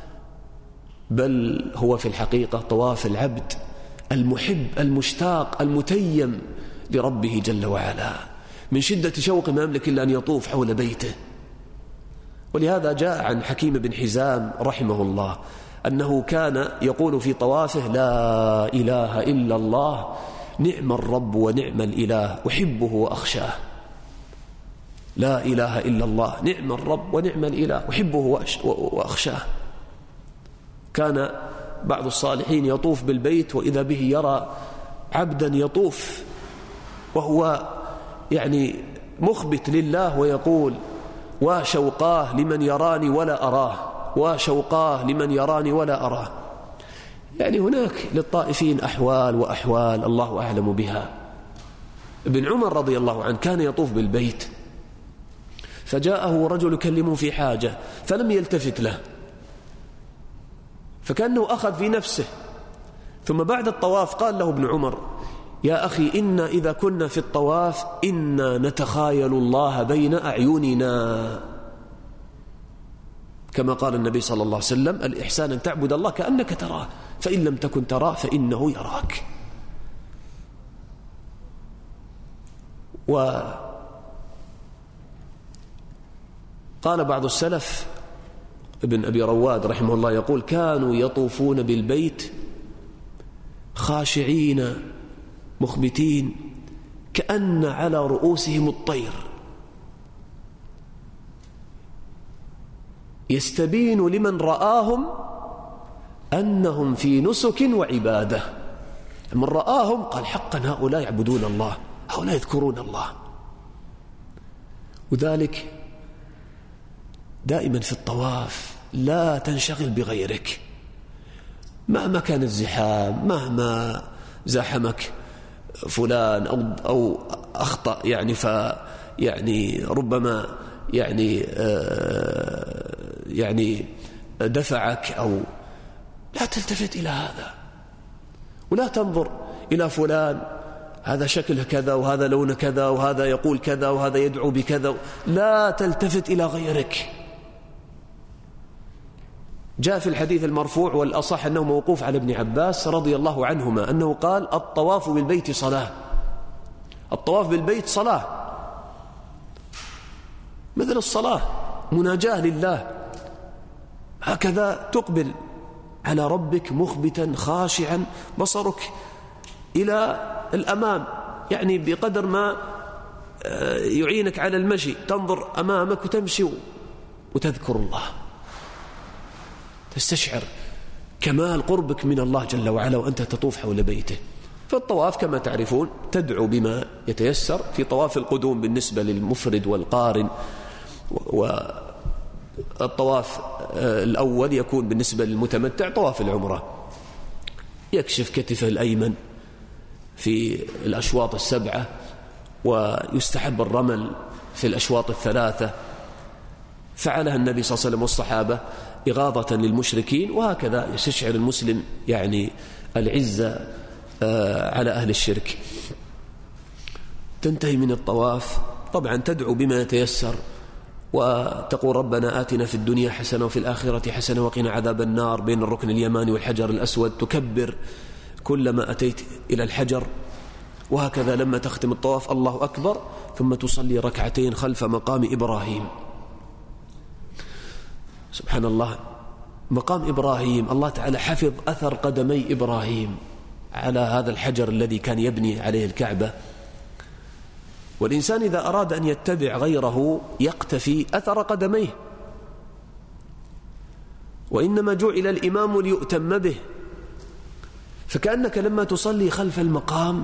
بل هو في الحقيقة طواف العبد المحب المشتاق المتيم لربه جل وعلا، من شدة شوق ما يملك إلا أن يطوف حول بيته. ولهذا جاء عن حكيم بن حزام رحمه الله أنه كان يقول في طوافه لا إله إلا الله نعم الرب ونعم الإله أحبه وأخشاه. لا إله إلا الله نعم الرب ونعم الإله أحبه وأخشاه. كان بعض الصالحين يطوف بالبيت وإذا به يرى عبدا يطوف وهو يعني مخبت لله ويقول وشوقاه لمن يراني ولا أراه، وشوقاه لمن يراني ولا أراه. يعني هناك للطائفين أحوال وأحوال الله أعلم بها. ابن عمر رضي الله عنه كان يطوف بالبيت، فجاءه رجل يكلمه في حاجة فلم يلتفت له، فكأنه أخذ في نفسه، ثم بعد الطواف قال له ابن عمر: يا أخي، إنا إذا كنا في الطواف إنا نتخايل الله بين أعيننا، كما قال النبي صلى الله عليه وسلم: الإحسان أن تعبد الله كأنك تراه، فإن لم تكن تراه فإنه يراك. وقال بعض السلف، ابن أبي رواد رحمه الله يقول: كانوا يطوفون بالبيت خاشعين مخبتين كأن على رؤوسهم الطير، يستبين لمن رآهم أنهم في نسك وعبادة. من رآهم قال: حقا هؤلاء يعبدون الله، هؤلاء يذكرون الله. وذلك دائما في الطواف لا تنشغل بغيرك، مهما كان الزحام، مهما زاحمك فلان أو, أو أخطأ يعني ف يعني ربما يعني آه يعني دفعك، أو لا تلتفت إلى هذا، ولا تنظر إلى فلان هذا شكله كذا وهذا لونه كذا وهذا يقول كذا وهذا يدعو بكذا، لا تلتفت إلى غيرك. جاء في الحديث المرفوع والأصح أنه موقوف على ابن عباس رضي الله عنهما أنه قال: الطواف بالبيت صلاة. الطواف بالبيت صلاة مثل الصلاة، مناجاة لله، هكذا تقبل على ربك مخبتا خاشعا، بصرك إلى الأمام، يعني بقدر ما يعينك على المشي تنظر أمامك وتمشي وتذكر الله، تستشعر كمال قربك من الله جل وعلا وأنت تطوف حول بيته. فالطواف كما تعرفون تدعو بما يتيسر. في طواف القدوم بالنسبة للمفرد والقارن، والطواف الأول يكون بالنسبة للمتمتع طواف العمرة، يكشف كتفه الأيمن في الأشواط السبعة، ويستحب الرمل في الأشواط الثلاثة، فعلها النبي صلى الله عليه وسلم والصحابة إغاظة للمشركين، وهكذا يستشعر المسلم يعني العزة على أهل الشرك. تنتهي من الطواف، طبعا تدعو بما يتيسر، وتقول: ربنا آتنا في الدنيا حسنة وفي الآخرة حسنة وقنا عذاب النار، بين الركن اليماني والحجر الأسود، تكبر كلما أتيت إلى الحجر. وهكذا لما تختم الطواف الله أكبر، ثم تصلي ركعتين خلف مقام إبراهيم. سبحان الله، مقام إبراهيم الله تعالى حفظ أثر قدمي إبراهيم على هذا الحجر الذي كان يبني عليه الكعبة. والإنسان إذا أراد أن يتبع غيره يقتفي أثر قدميه، وإنما جعل الإمام ليؤتم به. فكأنك لما تصلي خلف المقام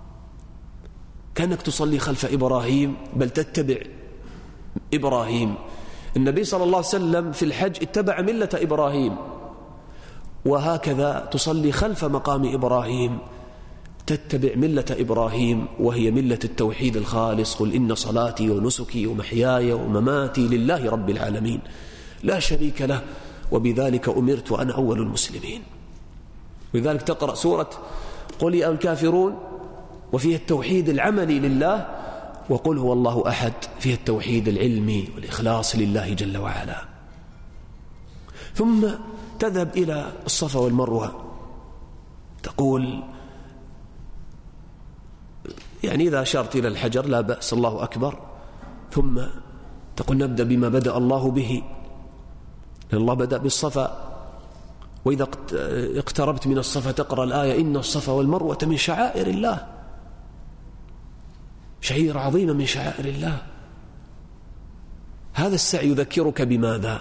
كأنك تصلي خلف إبراهيم، بل تتبع إبراهيم. النبي صلى الله عليه وسلم في الحج اتبع ملة إبراهيم، وهكذا تصلي خلف مقام إبراهيم تتبع ملة إبراهيم، وهي ملة التوحيد الخالص: قل إن صلاتي ونسكي ومحياي ومماتي لله رب العالمين لا شريك له وبذلك أمرت وأنا أول المسلمين. ولذلك تقرأ سورة قل يا الكافرون وفيها التوحيد العملي لله، وقل هو الله أحد فيها التوحيد العلمي والإخلاص لله جل وعلا. ثم تذهب إلى الصفا والمروة، تقول يعني إذا أشرت إلى الحجر لا بأس، الله أكبر، ثم تقول نبدأ بما بدأ الله به، لأن الله بدأ بالصفا، وإذا اقتربت من الصفا تقرأ الآية إن الصفا والمروة من شعائر الله، شعيرة عظيمة من شعائر الله. هذا السعي يذكرك بماذا؟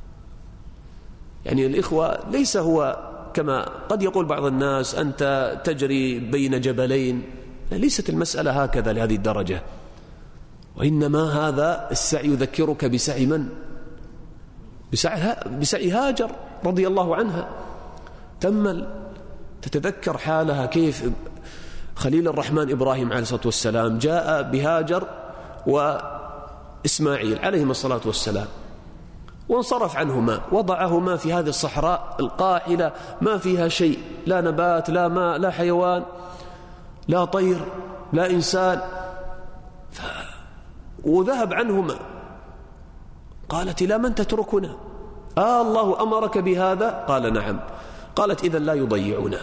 يعني الإخوة ليس هو كما قد يقول بعض الناس أنت تجري بين جبلين، ليست المسألة هكذا لهذه الدرجة، وإنما هذا السعي يذكرك بسعي من؟ بسعي, بسعي هاجر رضي الله عنها. تمل تتذكر حالها كيف خليل الرحمن إبراهيم عليه الصلاة والسلام جاء بهاجر وإسماعيل عليهما الصلاة والسلام وانصرف عنهما، وضعهما في هذه الصحراء القاحلة ما فيها شيء، لا نبات لا ماء لا حيوان لا طير لا إنسان، ف... وذهب عنهما. قالت: إلى من تتركنا؟ آه الله أمرك بهذا؟ قال: نعم. قالت: إذن لا يضيعنا.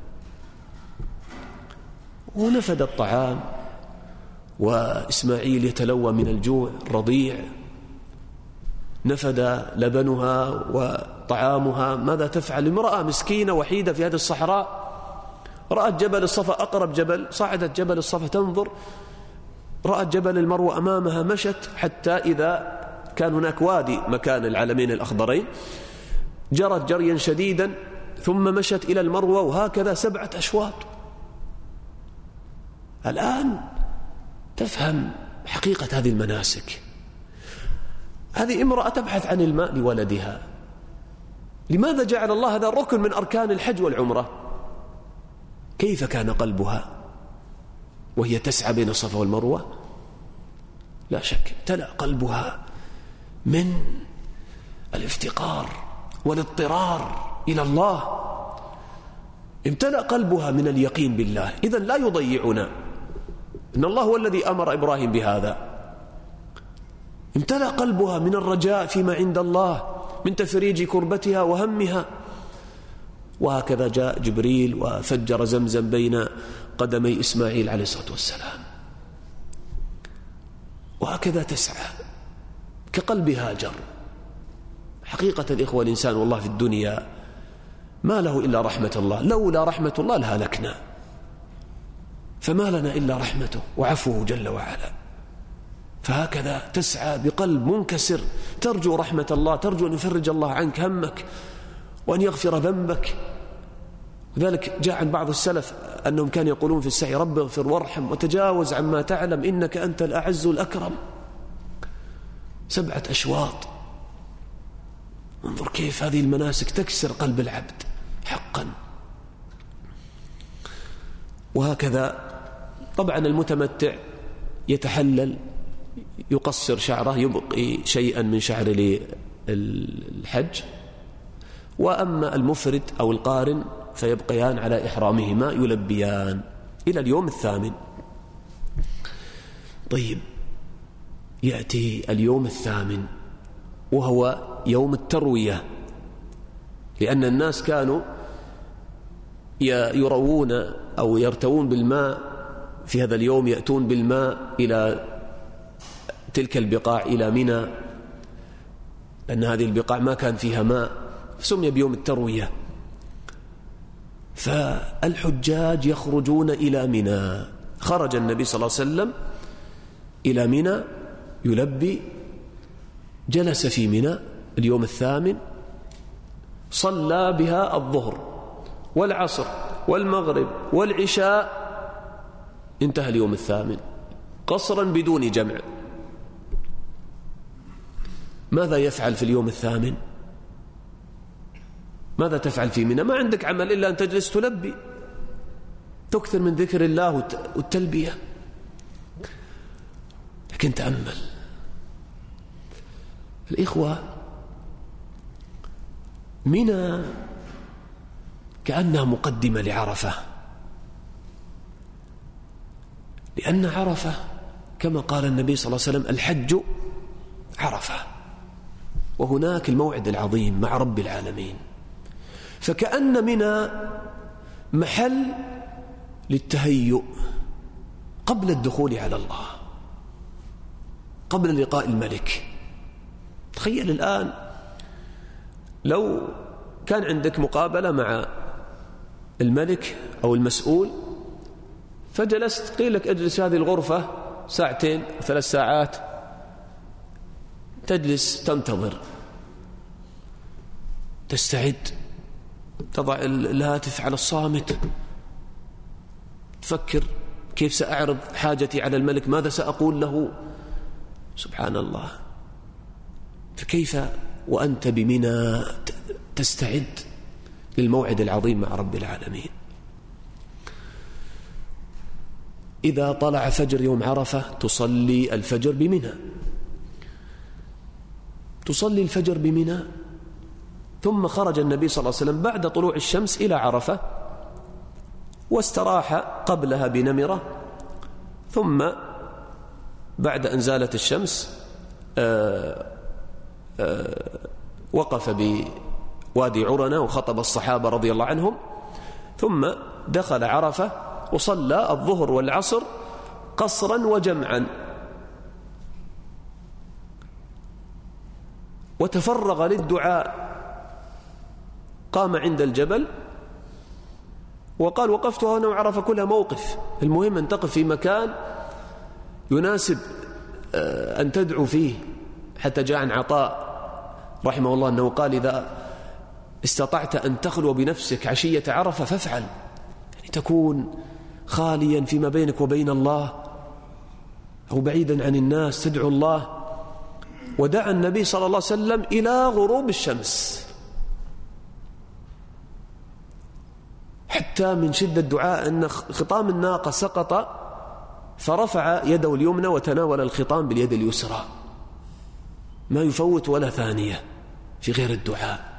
ونفد الطعام، وإسماعيل يتلوى من الجوع رضيع، نفد لبنها وطعامها. ماذا تفعل؟ امرأة مسكينة وحيدة في هذه الصحراء، رأت جبل الصفا أقرب جبل، صعدت جبل الصفا تنظر، رأت جبل المروة أمامها، مشت حتى إذا كان هناك وادي مكان العلمين الأخضرين، جرت جريا شديدا ثم مشت إلى المروة، وهكذا سبعة أشواط. الآن تفهم حقيقة هذه المناسك. هذه امرأة تبحث عن الماء لولدها. لماذا جعل الله هذا الركن من أركان الحج والعمرة؟ كيف كان قلبها وهي تسعى بين الصفا والمروة؟ لا شك امتلأ قلبها من الافتقار والاضطرار إلى الله، امتلأ قلبها من اليقين بالله. إذن لا يضيعنا، إن الله هو الذي أمر إبراهيم بهذا. امتلأ قلبها من الرجاء فيما عند الله من تفريج كربتها وهمها. وهكذا جاء جبريل وفجر زمزم بين قدمي إسماعيل عليه الصلاة والسلام. وهكذا تسعى كقلب هاجر. حقيقة الإخوة الإنسان والله في الدنيا ما له إلا رحمة الله، لولا رحمة الله لهلكنا، فما لنا إلا رحمته وعفوه جل وعلا. فهكذا تسعى بقلب منكسر، ترجو رحمة الله، ترجو أن يفرج الله عنك همك وأن يغفر ذنبك. لذلك جاء عن بعض السلف أنهم كانوا يقولون في السعي: رب اغفر وارحم وتجاوز عما تعلم إنك أنت الأعز الأكرم. سبعة أشواط. انظر كيف هذه المناسك تكسر قلب العبد حقا. وهكذا طبعا المتمتع يتحلل، يقصر شعره، يبقي شيئا من شعر للحج. وأما المفرد أو القارن فيبقيان على إحرامهما يلبيان إلى اليوم الثامن. طيب، يأتي اليوم الثامن وهو يوم التروية، لأن الناس كانوا يروون أو يرتوون بالماء في هذا اليوم، يأتون بالماء إلى تلك البقاع إلى منى، لأن هذه البقاع ما كان فيها ماء، سمي بيوم التروية. فالحجاج يخرجون إلى منى. خرج النبي صلى الله عليه وسلم إلى منى يلبي، جلس في منى اليوم الثامن، صلى بها الظهر والعصر والمغرب والعشاء، انتهى اليوم الثامن قصرا بدون جمع. ماذا يفعل في اليوم الثامن؟ ماذا تفعل في منى؟ ما عندك عمل إلا أن تجلس تلبي، تكثر من ذكر الله والتلبية. لكن تأمل الإخوة، منى كأنها مقدمة لعرفة، لأن عرفة كما قال النبي صلى الله عليه وسلم: الحج عرفة، وهناك الموعد العظيم مع رب العالمين. فكأن منى محل للتهيؤ قبل الدخول على الله، قبل لقاء الملك. تخيل الآن لو كان عندك مقابلة مع الملك أو المسؤول، فجلست قيل لك اجلس هذه الغرفة ساعتين ثلاث ساعات، تجلس تنتظر، تستعد، تضع الهاتف على الصامت، تفكر كيف سأعرض حاجتي على الملك، ماذا سأقول له. سبحان الله. فكيف وأنت بمنى تستعد للموعد العظيم مع رب العالمين؟ إذا طلع فجر يوم عرفة تصلي الفجر بمنى، تصلي الفجر بمنى. ثم خرج النبي صلى الله عليه وسلم بعد طلوع الشمس إلى عرفة واستراح قبلها بنمرة، ثم بعد أن زالت الشمس آآ آآ وقف بوادي عرنة وخطب الصحابة رضي الله عنهم، ثم دخل عرفة وصلى الظهر والعصر قصرا وجمعا، وتفرغ للدعاء. قام عند الجبل وقال: وقفت هنا وعرفة كلها موقف، المهم أن تقف في مكان يناسب أن تدعو فيه. حتى جاء عن عطاء رحمه الله أنه قال: إذا استطعت أن تخلو بنفسك عشية عرفة فافعل، يعني تكون خاليا فيما بينك وبين الله أو بعيدا عن الناس، تدعو الله. ودعا النبي صلى الله عليه وسلم إلى غروب الشمس، حتى من شدة الدعاء أن خطام الناقة سقط فرفع يده اليمنى وتناول الخطام باليد اليسرى، ما يفوت ولا ثانية في غير الدعاء.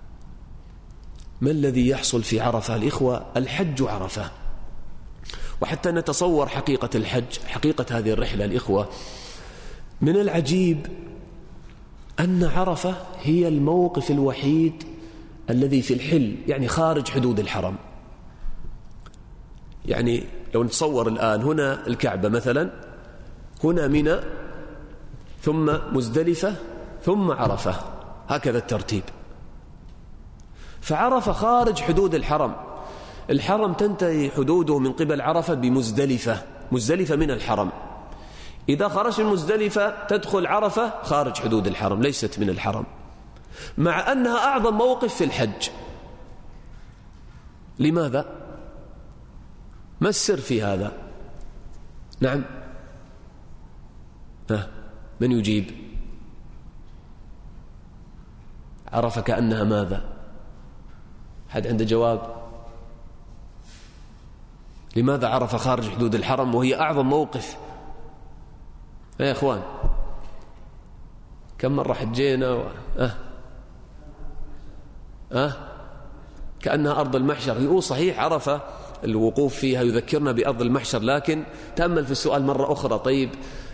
ما الذي يحصل في عرفة الإخوة؟ الحج عرفة. وحتى نتصور حقيقة الحج، حقيقة هذه الرحلة الإخوة، من العجيب أن عرفة هي الموقف الوحيد الذي في الحل، يعني خارج حدود الحرم. يعني لو نتصور الآن هنا الكعبة مثلا، هنا منى، ثم مزدلفة، ثم عرفة، هكذا الترتيب. فعرفة خارج حدود الحرم، الحرم تنتهي حدوده من قبل عرفة بمزدلفة، مزدلفة من الحرم. إذا خرج من مزدلفة تدخل عرفة خارج حدود الحرم، ليست من الحرم، مع أنها أعظم موقف في الحج. لماذا؟ ما السر في هذا؟ نعم، ها من يجيب؟ عرفة كأنها ماذا؟ حد عنده جواب؟ لماذا عرفة خارج حدود الحرم وهي أعظم موقف؟ يا إخوان، كم مرة حجينا و... أه أه كأنها أرض المحشر. يقول صحيح عرفة الوقوف فيها يذكرنا بأرض المحشر، لكن تأمل في السؤال مرة أخرى. طيب،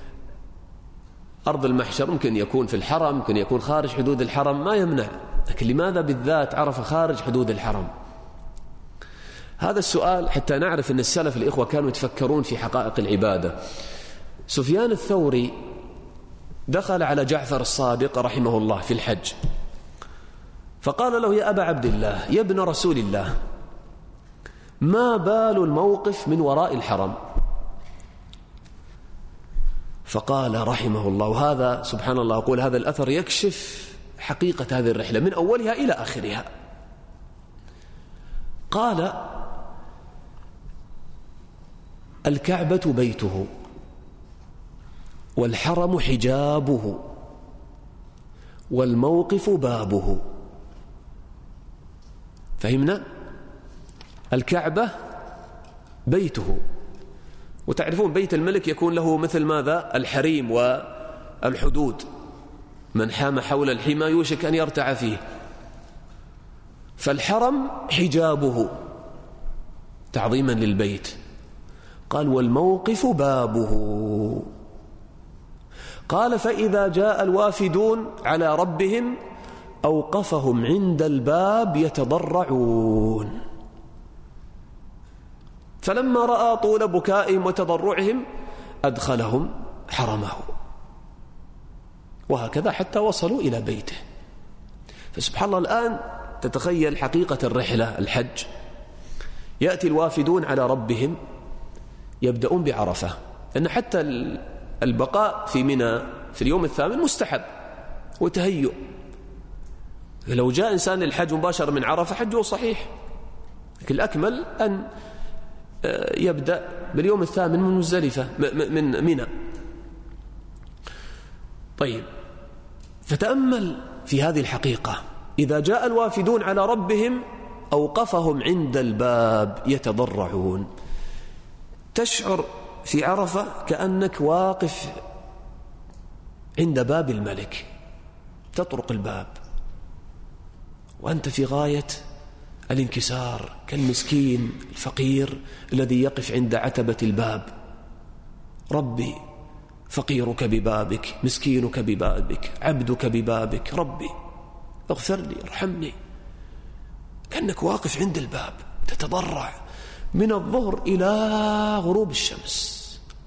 أرض المحشر ممكن يكون في الحرم، ممكن يكون خارج حدود الحرم، ما يمنع، لكن لماذا بالذات عرفة خارج حدود الحرم؟ هذا السؤال حتى نعرف أن السلف الإخوة كانوا يتفكرون في حقائق العبادة. سفيان الثوري دخل على جعفر الصادق رحمه الله في الحج، فقال له: يا أبا عبد الله، يا ابن رسول الله، ما بال الموقف من وراء الحرم؟ فقال رحمه الله، وهذا سبحان الله أقول هذا الأثر يكشف حقيقة هذه الرحلة من أولها إلى آخرها. قال: الكعبة بيته، والحرم حجابه، والموقف بابه. فهمنا؟ الكعبة بيته، وتعرفون بيت الملك يكون له مثل ماذا؟ الحريم والحدود، من حام حول الحمى يوشك أن يرتع فيه. فالحرم حجابه تعظيما للبيت. قال: والموقف بابه. قال: فإذا جاء الوافدون على ربهم أوقفهم عند الباب يتضرعون، فلما رأى طول بكائهم وتضرعهم أدخلهم حرمه، وهكذا حتى وصلوا إلى بيته. فسبحان الله، الآن تتخيل حقيقة الرحلة الحج، يأتي الوافدون على ربهم يبدأون بعرفة، لأن حتى البقاء في منى في اليوم الثامن مستحب وتهيؤ. لو جاء إنسان للحج مباشرة من عرفة حجه صحيح، لكن الأكمل أن يبدأ باليوم الثامن من مزدلفة من منى. طيب، فتأمل في هذه الحقيقة، إذا جاء الوافدون على ربهم أوقفهم عند الباب يتضرعون. تشعر في عرفة كأنك واقف عند باب الملك، تطرق الباب وأنت في غاية الانكسار كالمسكين الفقير الذي يقف عند عتبة الباب. ربي فقيرك ببابك، مسكينك ببابك، عبدك ببابك، ربي اغفر لي ارحمني. كأنك واقف عند الباب تتضرع من الظهر إلى غروب الشمس.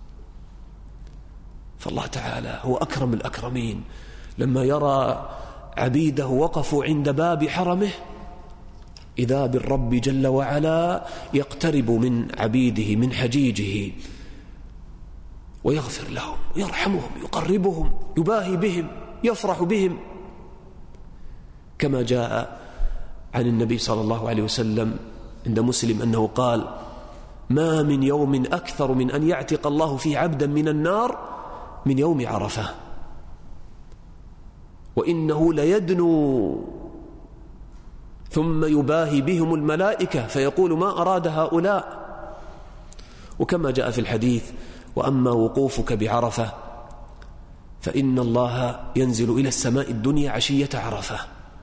فالله تعالى هو أكرم الأكرمين لما يرى عبيده وقفوا عند باب حرمه، إذا بالرب جل وعلا يقترب من عبيده من حجيجه ويغفر لهم يرحمهم يقربهم يباهي بهم يفرح بهم، كما جاء عن النبي صلى الله عليه وسلم عند مسلم أنه قال: ما من يوم أكثر من أن يعتق الله فيه عبدا من النار من يوم عرفة، وإنه ليدنو ثم يباهي بهم الملائكة فيقول: ما أراد هؤلاء. وكما جاء في الحديث: وأما وقوفك بعرفة فإن الله ينزل إلى السماء الدنيا عشية عرفة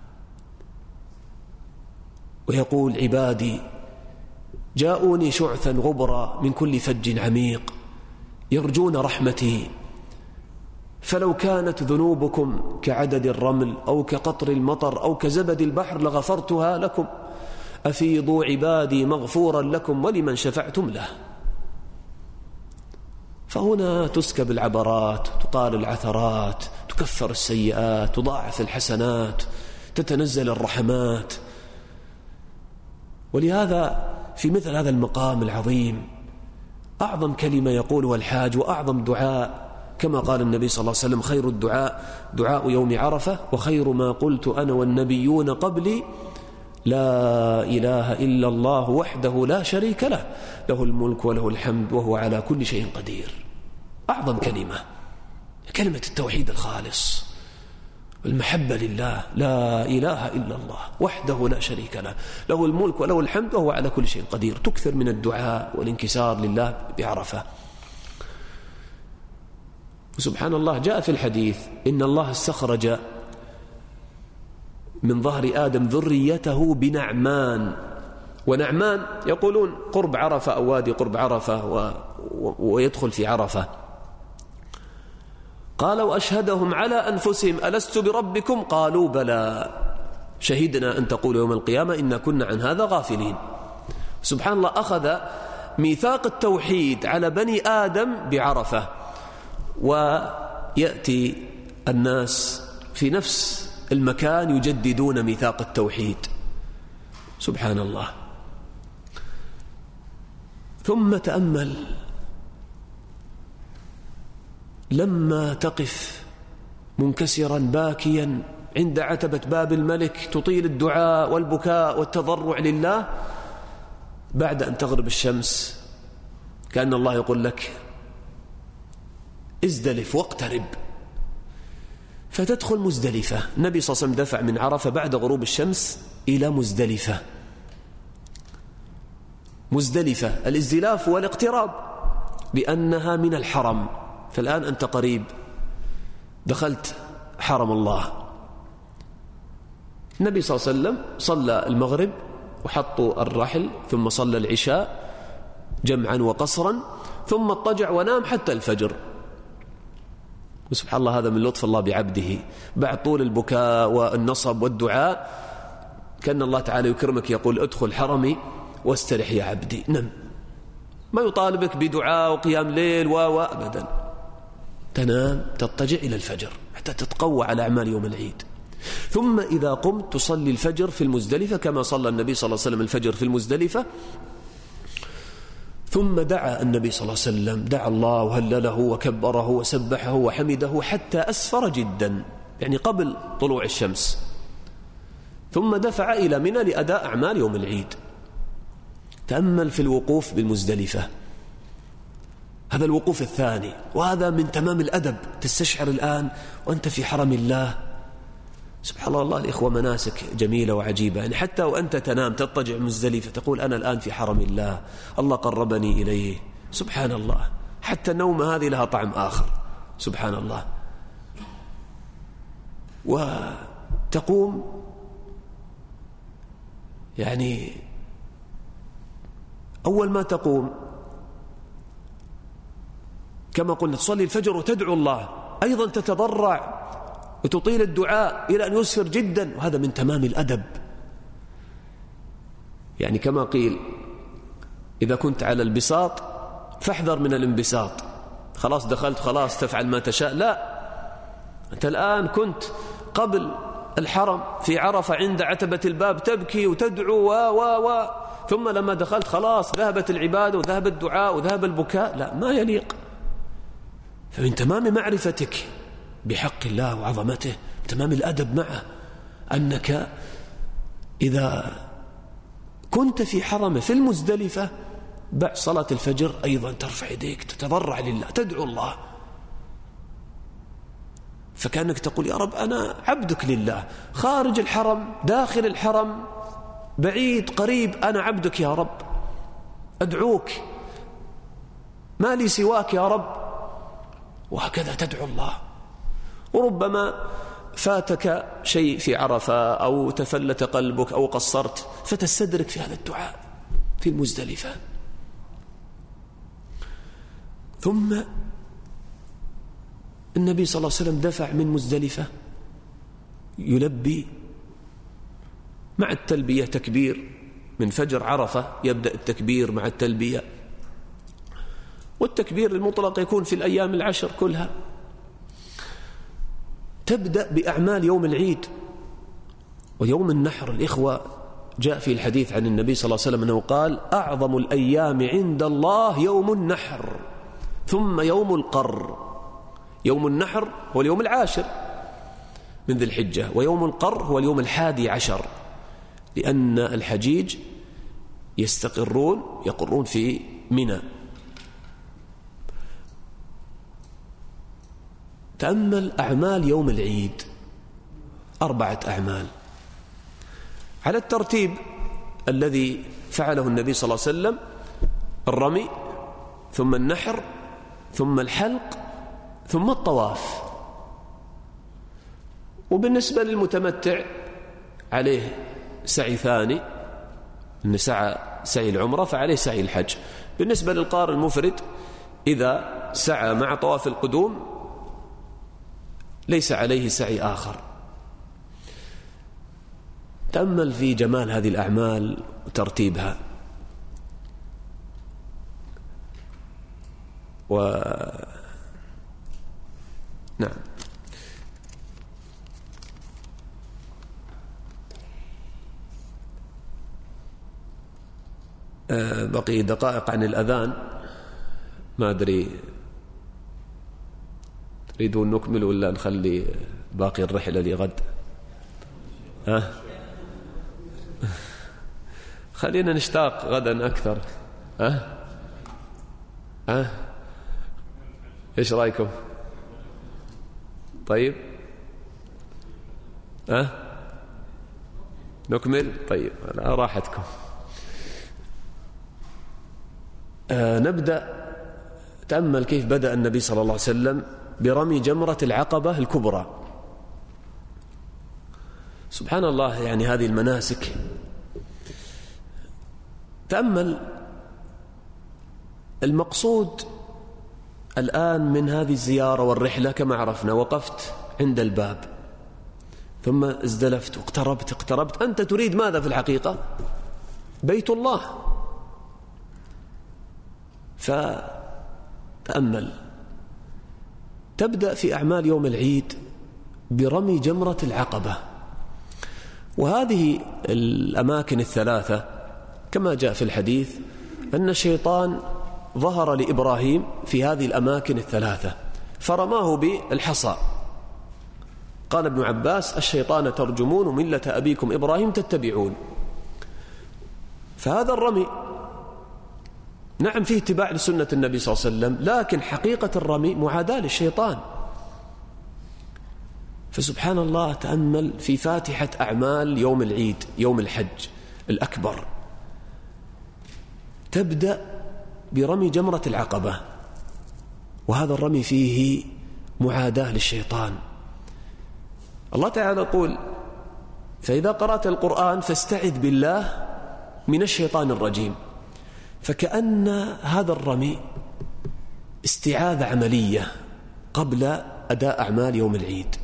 ويقول: عبادي جاءوني شعثا غبرا من كل فج عميق يرجون رحمتي، فلو كانت ذنوبكم كعدد الرمل أو كقطر المطر أو كزبد البحر لغفرتها لكم، أفيضوا عبادي مغفورا لكم ولمن شفعتم له. فهنا تسكب العبرات، تطال العثرات، تكفر السيئات، تضاعف الحسنات، تتنزل الرحمات. ولهذا في مثل هذا المقام العظيم أعظم كلمة يقولها الحاج وأعظم دعاء، كما قال النبي صلى الله عليه وسلم: خير الدعاء دعاء يوم عرفة، وخير ما قلت أنا والنبيون قبلي لا إله إلا الله وحده لا شريك له، له الملك وله الحمد وهو على كل شيء قدير. أعظم كلمة كلمة التوحيد الخالص، المحبة لله، لا إله إلا الله وحده لا شريك له، له الملك وله الحمد وهو على كل شيء قدير. تكثر من الدعاء والانكسار لله بعرفة. وسبحان الله جاء في الحديث إن الله استخرج من ظهر آدم ذريته بنعمان، ونعمان يقولون قرب عرفة أو وادي قرب عرفة و... و... ويدخل في عرفة. قال: وأشهدهم على أنفسهم ألست بربكم؟ قالوا: بلى، شهدنا أن تقول يوم القيامة إنا كنا عن هذا غافلين. سبحان الله، أخذ ميثاق التوحيد على بني آدم بعرفة، ويأتي الناس في نفس المكان يجددون ميثاق التوحيد. سبحان الله. ثم تأمل لما تقف منكسرا باكيا عند عتبة باب الملك تطيل الدعاء والبكاء والتضرع لله، بعد أن تغرب الشمس كأن الله يقول لك: ازدلف واقترب. فتدخل مزدلفة. النبي صلى الله عليه وسلم دفع من عرفة بعد غروب الشمس إلى مزدلفة. مزدلفة الازدلاف والاقتراب لأنها من الحرم. فالآن أنت قريب، دخلت حرم الله. النبي صلى الله عليه وسلم صلى المغرب وحطوا الرحل، ثم صلى العشاء جمعا وقصرا، ثم اضطجع ونام حتى الفجر. وسبحان الله، هذا من لطف الله بعبده. بعد طول البكاء والنصب والدعاء كأن الله تعالى يكرمك، يقول: ادخل حرمي واسترح يا عبدي، نم. ما يطالبك بدعاء وقيام ليل و أبدا. تنام تضطجع إلى الفجر حتى تتقوى على أعمال يوم العيد. ثم إذا قمت تصلي الفجر في المزدلفة كما صلى النبي صلى الله عليه وسلم الفجر في المزدلفة. ثم دعا النبي صلى الله عليه وسلم، دعا الله وهلله وكبره وسبحه وحمده حتى أسفر جدا، يعني قبل طلوع الشمس. ثم دفع إلى منى لأداء أعمال يوم العيد. تأمل في الوقوف بالمزدلفة، هذا الوقوف الثاني، وهذا من تمام الأدب. تستشعر الآن وأنت في حرم الله. سبحان الله، الله الإخوة مناسك جميلة وعجيبة. يعني حتى وأنت تنام تضطجع مزدلفة تقول: أنا الآن في حرم الله، الله قربني إليه. سبحان الله، حتى النومة هذه لها طعم آخر سبحان الله. وتقوم يعني أول ما تقوم كما قلنا تصلي الفجر وتدعو الله، أيضا تتضرع وتطيل الدعاء إلى أن يسفر جدا، وهذا من تمام الأدب. يعني كما قيل إذا كنت على البساط فاحذر من الانبساط، خلاص دخلت خلاص تفعل ما تشاء، لا، أنت الآن كنت قبل الحرم في عرفة عند عتبة الباب تبكي وتدعو و و و ثم لما دخلت خلاص ذهبت العبادة وذهب الدعاء وذهب البكاء، لا، ما يليق. فمن تمام معرفتك بحق الله وعظمته، تمام الأدب معه، أنك إذا كنت في حرمه في المزدلفة بعد صلاة الفجر أيضا ترفع يديك تتضرع لله تدعو الله، فكأنك تقول يا رب أنا عبدك لله، خارج الحرم داخل الحرم بعيد قريب أنا عبدك يا رب، أدعوك ما لي سواك يا رب، وهكذا تدعو الله. وربما فاتك شيء في عرفة أو تفلت قلبك أو قصرت فتستدرك في هذا الدعاء في المزدلفة. ثم النبي صلى الله عليه وسلم دفع من مزدلفة يلبي مع التلبية تكبير، من فجر عرفة يبدأ التكبير مع التلبية، والتكبير المطلق يكون في الأيام العشر كلها. تبدأ بأعمال يوم العيد ويوم النحر. الإخوة جاء في الحديث عن النبي صلى الله عليه وسلم أنه قال أعظم الأيام عند الله يوم النحر ثم يوم القر. يوم النحر هو اليوم العاشر من ذي الحجة، ويوم القر هو اليوم الحادي عشر، لأن الحجيج يستقرون يقرون في منى. تأمل أعمال يوم العيد، أربعة أعمال على الترتيب الذي فعله النبي صلى الله عليه وسلم: الرمي ثم النحر ثم الحلق ثم الطواف. وبالنسبة للمتمتع عليه سعي ثاني، إن سعى سعي العمرة فعليه سعي الحج. بالنسبة للقارئ المفرد إذا سعى مع طواف القدوم ليس عليه سعي آخر. تأمل في جمال هذه الأعمال وترتيبها. و نعم أه بقي دقائق عن الأذان، ما أدري تريدون نكمل ولا نخلي باقي الرحلة لغد؟ ها؟ خلينا نشتاق غدا أكثر. ها؟ ها؟ إيش رأيكم؟ طيب، ها؟ نكمل؟ طيب، على راحتكم. آه نبدأ. تأمل كيف بدأ النبي صلى الله عليه وسلم برمي جمرة العقبة الكبرى. سبحان الله، يعني هذه المناسك. تأمل المقصود الآن من هذه الزيارة والرحلة. كما عرفنا وقفت عند الباب ثم ازدلفت واقتربت اقتربت أنت تريد ماذا في الحقيقة؟ بيت الله. فتأمل، تبدأ في أعمال يوم العيد برمي جمرة العقبة. وهذه الأماكن الثلاثة كما جاء في الحديث أن الشيطان ظهر لإبراهيم في هذه الأماكن الثلاثة فرماه بالحصى. قال ابن عباس: الشيطان ترجمون وملة أبيكم إبراهيم تتبعون. فهذا الرمي نعم فيه اتباع لسنة النبي صلى الله عليه وسلم، لكن حقيقة الرمي معاداة للشيطان. فسبحان الله، تأمل في فاتحة أعمال يوم العيد يوم الحج الأكبر. تبدأ برمي جمرة العقبة وهذا الرمي فيه معاداة للشيطان. الله تعالى يقول: فإذا قرأت القرآن فاستعذ بالله من الشيطان الرجيم. فكأن هذا الرمي استعاذة عملية قبل أداء أعمال يوم العيد.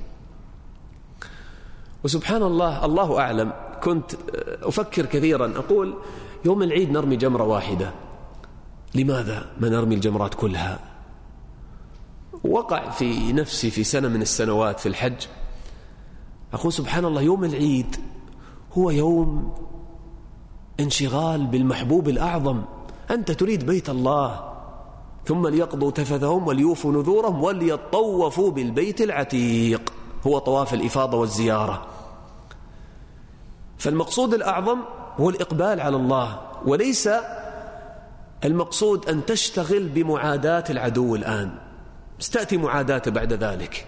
وسبحان الله، الله أعلم، كنت أفكر كثيرا أقول يوم العيد نرمي جمرة واحدة، لماذا ما نرمي الجمرات كلها؟ وقع في نفسي في سنة من السنوات في الحج أقول سبحان الله، يوم العيد هو يوم انشغال بالمحبوب الأعظم. أنت تريد بيت الله، ثم ليقضوا تفثهم وليوفوا نذورهم وليطوفوا بالبيت العتيق، هو طواف الإفاضة والزيارة. فالمقصود الأعظم هو الإقبال على الله، وليس المقصود أن تشتغل بمعاداة العدو الآن، ستأتي معاداته بعد ذلك.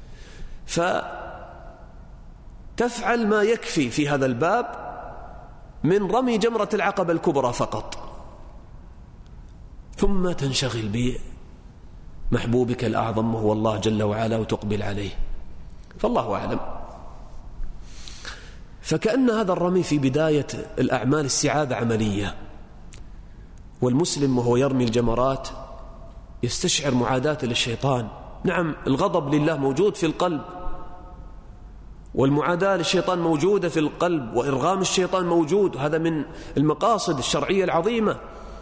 فتفعل ما يكفي في هذا الباب من رمي جمرة العقبة الكبرى فقط، ثم تنشغل بمحبوبك الأعظم وهو الله جل وعلا وتقبل عليه. فالله أعلم. فكأن هذا الرمي في بداية الأعمال استعاذة عملية، والمسلم وهو يرمي الجمرات يستشعر معاداة للشيطان. نعم، الغضب لله موجود في القلب، والمعاداة للشيطان موجودة في القلب، وإرغام الشيطان موجود، هذا من المقاصد الشرعية العظيمة.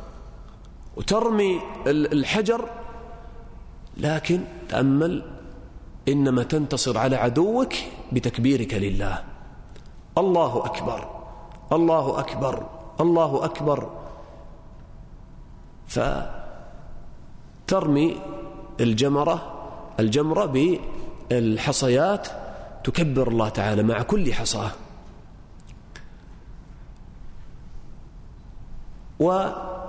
وترمي الحجر، لكن تأمل، إنما تنتصر على عدوك بتكبيرك لله. الله أكبر، الله أكبر، الله أكبر. فترمي الجمرة الجمرة بالحصيات، تكبر الله تعالى مع كل حصاة. وجاء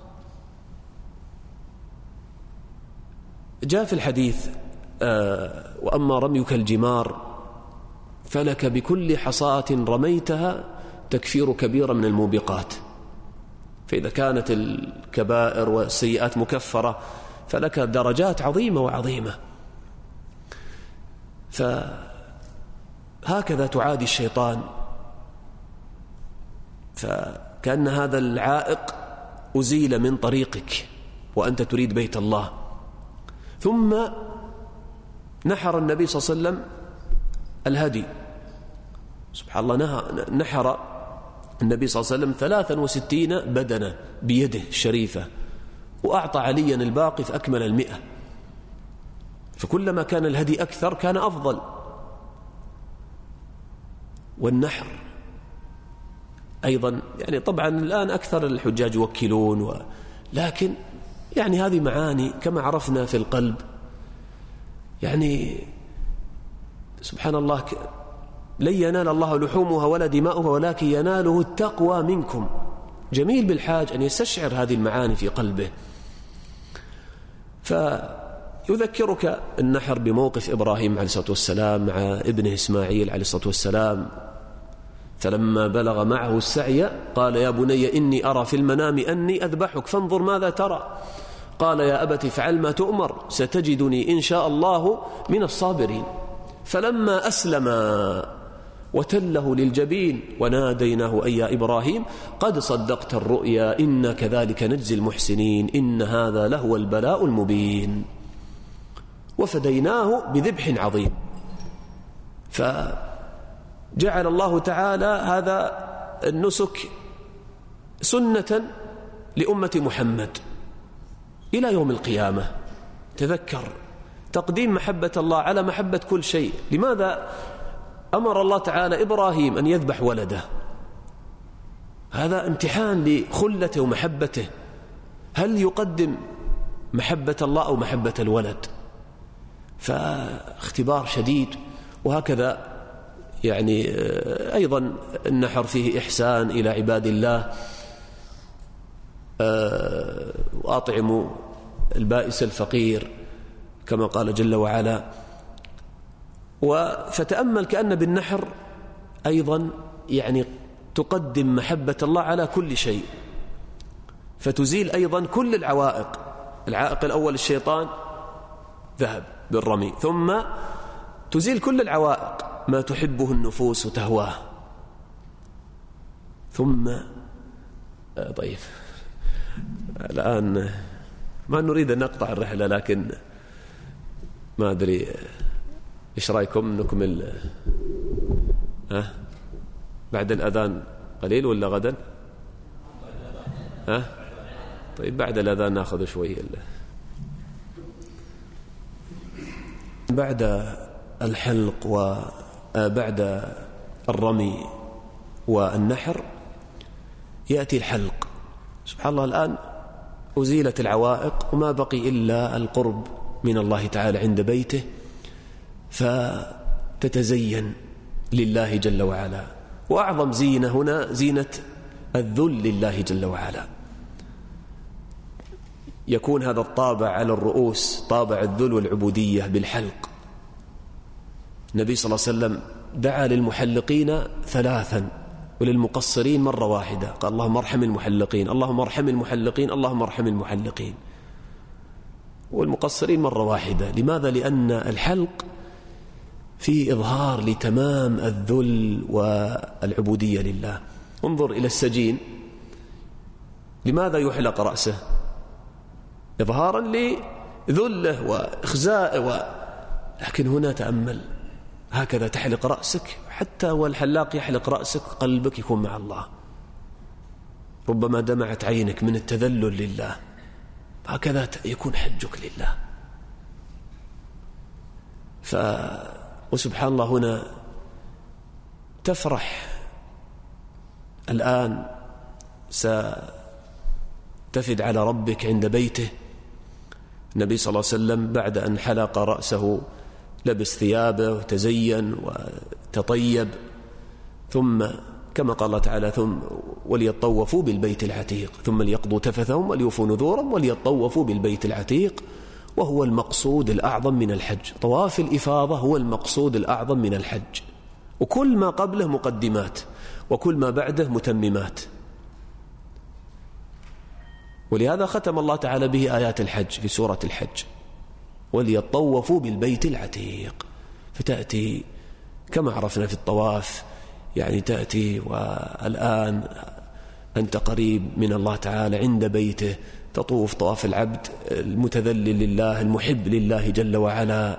في الحديث: آه وأما رميك الجمار فلك بكل حصاة رميتها تكفير كبيرة من الموبقات. فإذا كانت الكبائر والسيئات مكفرة فلك درجات عظيمة وعظيمة. فهكذا تعادي الشيطان. فكأن هذا العائق أزيل من طريقك وأنت تريد بيت الله. ثم نحر النبي صلى الله عليه وسلم الهدي. سبحان الله، نحر النبي صلى الله عليه وسلم ثلاثا وستين بدنة بيده الشريفة، وأعطى عليا الباقي فأكمل المئة. فكلما كان الهدي أكثر كان أفضل. والنحر أيضا، يعني طبعا الآن أكثر الحجاج يوكلون و... لكن يعني هذه معاني كما عرفنا في القلب. يعني سبحان الله، لن ينال الله لحومها ولا دماؤها ولكن يناله التقوى منكم. جميل بالحاج أن يستشعر هذه المعاني في قلبه. فيذكرك النحر بموقف إبراهيم عليه الصلاة والسلام مع ابنه إسماعيل عليه الصلاة والسلام. فلما بلغ معه السعي قال: يا بني إني أرى في المنام أني أذبحك فانظر ماذا ترى. قال: يا أبت افعل ما تؤمر ستجدني إن شاء الله من الصابرين. فلما أسلم وتله للجبين وناديناه أي يا إبراهيم قد صدقت الرؤيا إنا كذلك نجزي المحسنين إن هذا لهو البلاء المبين. وفديناه بذبح عظيم. فجعل الله تعالى هذا النسك سنة لأمة محمد إلى يوم القيامة. تذكر تقديم محبة الله على محبة كل شيء. لماذا أمر الله تعالى إبراهيم أن يذبح ولده؟ هذا امتحان لخلته ومحبته. هل يقدم محبة الله أو محبة الولد؟ فاختبار شديد. وهكذا يعني أيضا النحر فيه إحسان إلى عباد الله. وأطعموا البائس الفقير كما قال جل وعلا. فتأمل كأن بالنحر أيضا يعني تقدم محبة الله على كل شيء، فتزيل أيضا كل العوائق. العائق الأول الشيطان، ذهب بالرمي، ثم تزيل كل العوائق ما تحبه النفوس وتهواه. ثم طيب الآن ما نريد أن نقطع الرحلة، لكن ما أدري إيش رأيكم نكمل ها بعد الأذان قليل ولا غدا؟ ها طيب بعد الأذان نأخذ شوي. بعد الحلق وبعد الرمي والنحر يأتي الحلق. سبحان الله، الآن أزيلت العوائق وما بقي إلا القرب من الله تعالى عند بيته، فتتزين لله جل وعلا. وأعظم زينة هنا زينة الذل لله جل وعلا. يكون هذا الطابع على الرؤوس، طابع الذل والعبودية بالحلق. النبي صلى الله عليه وسلم دعا للمحلقين ثلاثا وللمقصرين مرة واحدة، قال اللهم ارحم المحلقين، اللهم ارحم المحلقين، اللهم ارحم المحلقين. والمقصرين مرة واحدة. لماذا؟ لأن الحلق فيه إظهار لتمام الذل والعبودية لله. انظر إلى السجين، لماذا يحلق رأسه؟ إظهارا لذله وإخزائه و... لكن هنا تأمل، هكذا تحلق رأسك، حتى والحلاق يحلق رأسك قلبك يكون مع الله. ربما دمعت عينك من التذلل لله، هكذا يكون حجك لله. ف... وسبحان الله هنا تفرح. الآن ستفد على ربك عند بيته. النبي صلى الله عليه وسلم بعد أن حلق رأسه لبس ثيابه وتزين وتطيب، ثم كما قال الله تعالى ثم وليطوفوا بالبيت العتيق ثم ليقضوا تفثهم وليوفوا نذورهم وليطوفوا بالبيت العتيق، وهو المقصود الأعظم من الحج. طواف الإفاضة هو المقصود الأعظم من الحج، وكل ما قبله مقدمات وكل ما بعده متممات. ولهذا ختم الله تعالى به آيات الحج في سورة الحج، وليطوفوا بالبيت العتيق. فتأتي كما عرفنا في الطواف، يعني تأتي والآن أنت قريب من الله تعالى عند بيته، تطوف طواف العبد المتذلل لله المحب لله جل وعلا.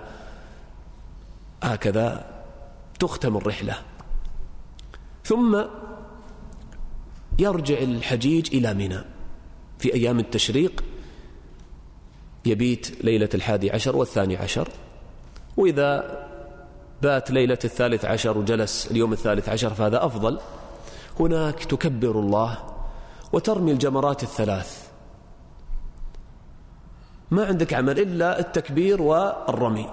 هكذا تختم الرحلة. ثم يرجع الحجيج إلى منى في أيام التشريق، يبيت ليلة الحادي عشر والثاني عشر، وإذا بات ليلة الثالث عشر وجلس اليوم الثالث عشر فهذا أفضل. هناك تكبر الله وترمي الجمرات الثلاث، ما عندك عمل إلا التكبير والرمي.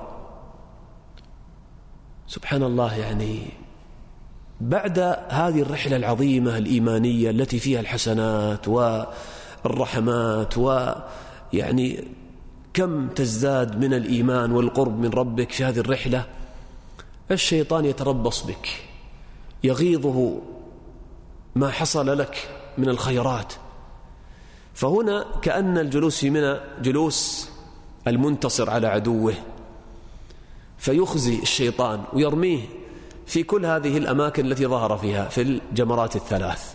سبحان الله، يعني بعد هذه الرحلة العظيمة الإيمانية التي فيها الحسنات والرحمات، ويعني كم تزداد من الإيمان والقرب من ربك في هذه الرحلة، الشيطان يتربص بك، يغيظه ما حصل لك من الخيرات. فهنا كأن الجلوس في منى جلوس المنتصر على عدوه، فيخزي الشيطان ويرميه في كل هذه الأماكن التي ظهر فيها في الجمرات الثلاث،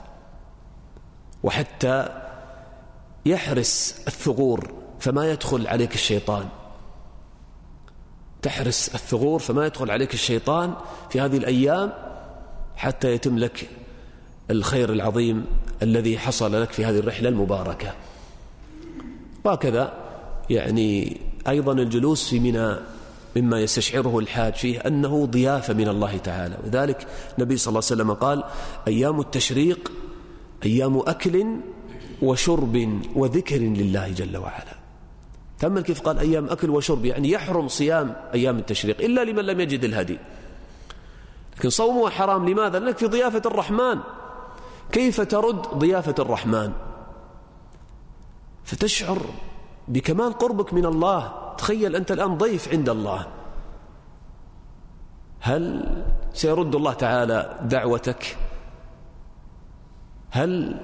وحتى يحرس الثغور فما يدخل عليك الشيطان. تحرس الثغور فما يدخل عليك الشيطان في هذه الأيام، حتى يتم لك الخير العظيم الذي حصل لك في هذه الرحلة المباركة. وهكذا يعني أيضا الجلوس في منى مما يستشعره الحاج فيه أنه ضيافة من الله تعالى. وذلك النبي صلى الله عليه وسلم قال: أيام التشريق أيام أكل وشرب وذكر لله جل وعلا. تأمل كيف قال أيام أكل وشرب، يعني يحرم صيام أيام التشريق إلا لمن لم يجد الهدي، لكن صومه حرام. لماذا؟ لأنك في ضيافة الرحمن. كيف ترد ضيافة الرحمن؟ فتشعر بكمال قربك من الله. تخيل أنت الآن ضيف عند الله، هل سيرد الله تعالى دعوتك؟ هل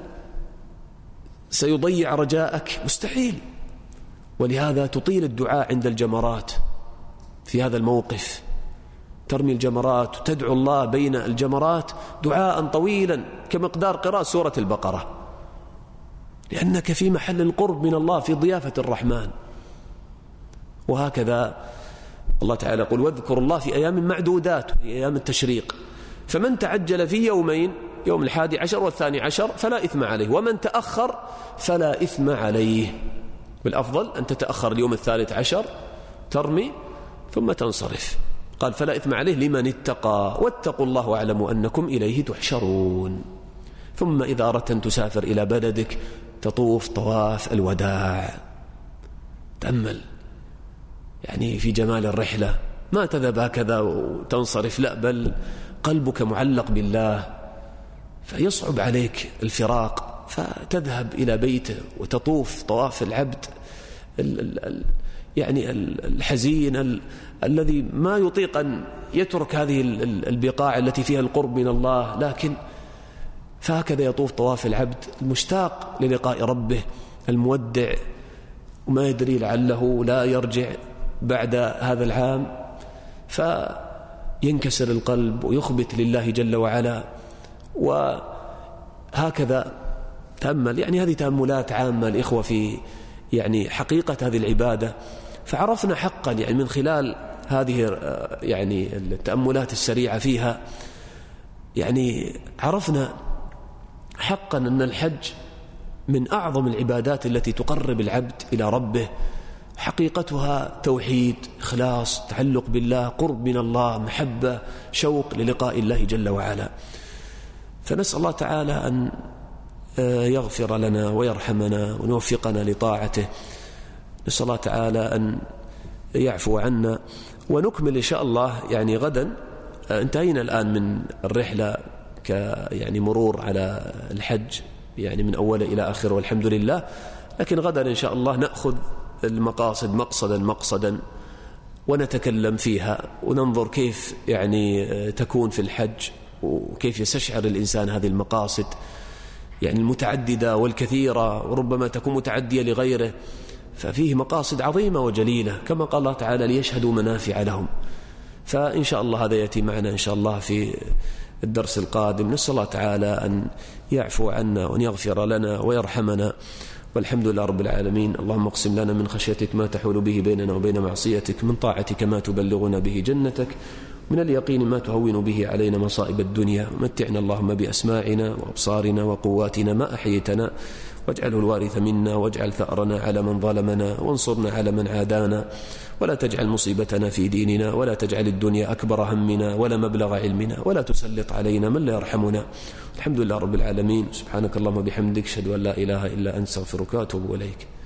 سيضيع رجاءك؟ مستحيل. ولهذا تطيل الدعاء عند الجمرات، في هذا الموقف، ترمي الجمرات وتدعو الله بين الجمرات دعاء طويلا كمقدار قراءة سورة البقرة، لأنك في محل القرب من الله في ضيافة الرحمن. وهكذا الله تعالى يقول واذكر الله في أيام معدودات، في أيام التشريق، فمن تعجل في يومين، يوم الحادي عشر والثاني عشر فلا إثم عليه، ومن تأخر فلا إثم عليه. بالأفضل أن تتأخر اليوم الثالث عشر ترمي ثم تنصرف. قال فلا إثم عليه لمن اتقى واتقوا الله واعلموا أنكم إليه تحشرون. ثم إذا أردت أن تسافر إلى بلدك تطوف طواف الوداع. تأمل يعني في جمال الرحلة، ما تذهب هكذا وتنصرف، لا، بل قلبك معلق بالله، فيصعب عليك الفراق، فتذهب إلى بيته وتطوف طواف العبد ال ال ال يعني الحزين ال الذي ما يطيق أن يترك هذه البقاع التي فيها القرب من الله، لكن فهكذا يطوف طواف العبد المشتاق للقاء ربه المودع، وما يدري لعله لا يرجع بعد هذا العام، فينكسر القلب ويخبت لله جل وعلا. وهكذا تأمل، يعني هذه تأملات عامة الإخوة في يعني حقيقة هذه العبادة. فعرفنا حقا يعني من خلال هذه يعني التأملات السريعة فيها، يعني عرفنا حقا أن الحج من أعظم العبادات التي تقرب العبد إلى ربه. حقيقتها توحيد، إخلاص، تعلق بالله، قرب من الله، محبة، شوق للقاء الله جل وعلا. فنسأل الله تعالى أن يغفر لنا ويرحمنا ونوفقنا لطاعته. نسأل الله تعالى أن يعفو عنا. ونكمل إن شاء الله يعني غدا. انتهينا الآن من الرحلة ك يعني مرور على الحج يعني من أوله إلى آخره والحمد لله، لكن غدا إن شاء الله نأخذ المقاصد مقصدا مقصدا ونتكلم فيها وننظر كيف يعني تكون في الحج، وكيف يستشعر الإنسان هذه المقاصد يعني المتعددة والكثيرة، وربما تكون متعدية لغيره. ففيه مقاصد عظيمة وجليلة كما قال الله تعالى ليشهدوا منافع لهم. فإن شاء الله هذا يأتي معنا إن شاء الله في الدرس القادم. نسأل الله تعالى أن يعفو عنا وأن يغفر لنا ويرحمنا، والحمد لله رب العالمين. اللهم اقسم لنا من خشيتك ما تحول به بيننا وبين معصيتك، من طاعتك ما تبلغنا به جنتك، من اليقين ما تهون به علينا مصائب الدنيا. ومتعنا اللهم بأسماعنا وأبصارنا وقواتنا ما أحييتنا، واجعله الوارث منا، واجعل ثأرنا على من ظلمنا، وانصرنا على من عادانا، ولا تجعل مصيبتنا في ديننا، ولا تجعل الدنيا أكبر همنا ولا مبلغ علمنا، ولا تسلط علينا من لا يرحمنا. الحمد لله رب العالمين. سبحانك اللهم وبحمدك، أشهد أن لا إله إلا أنت، أستغفرك وأتوب إليك.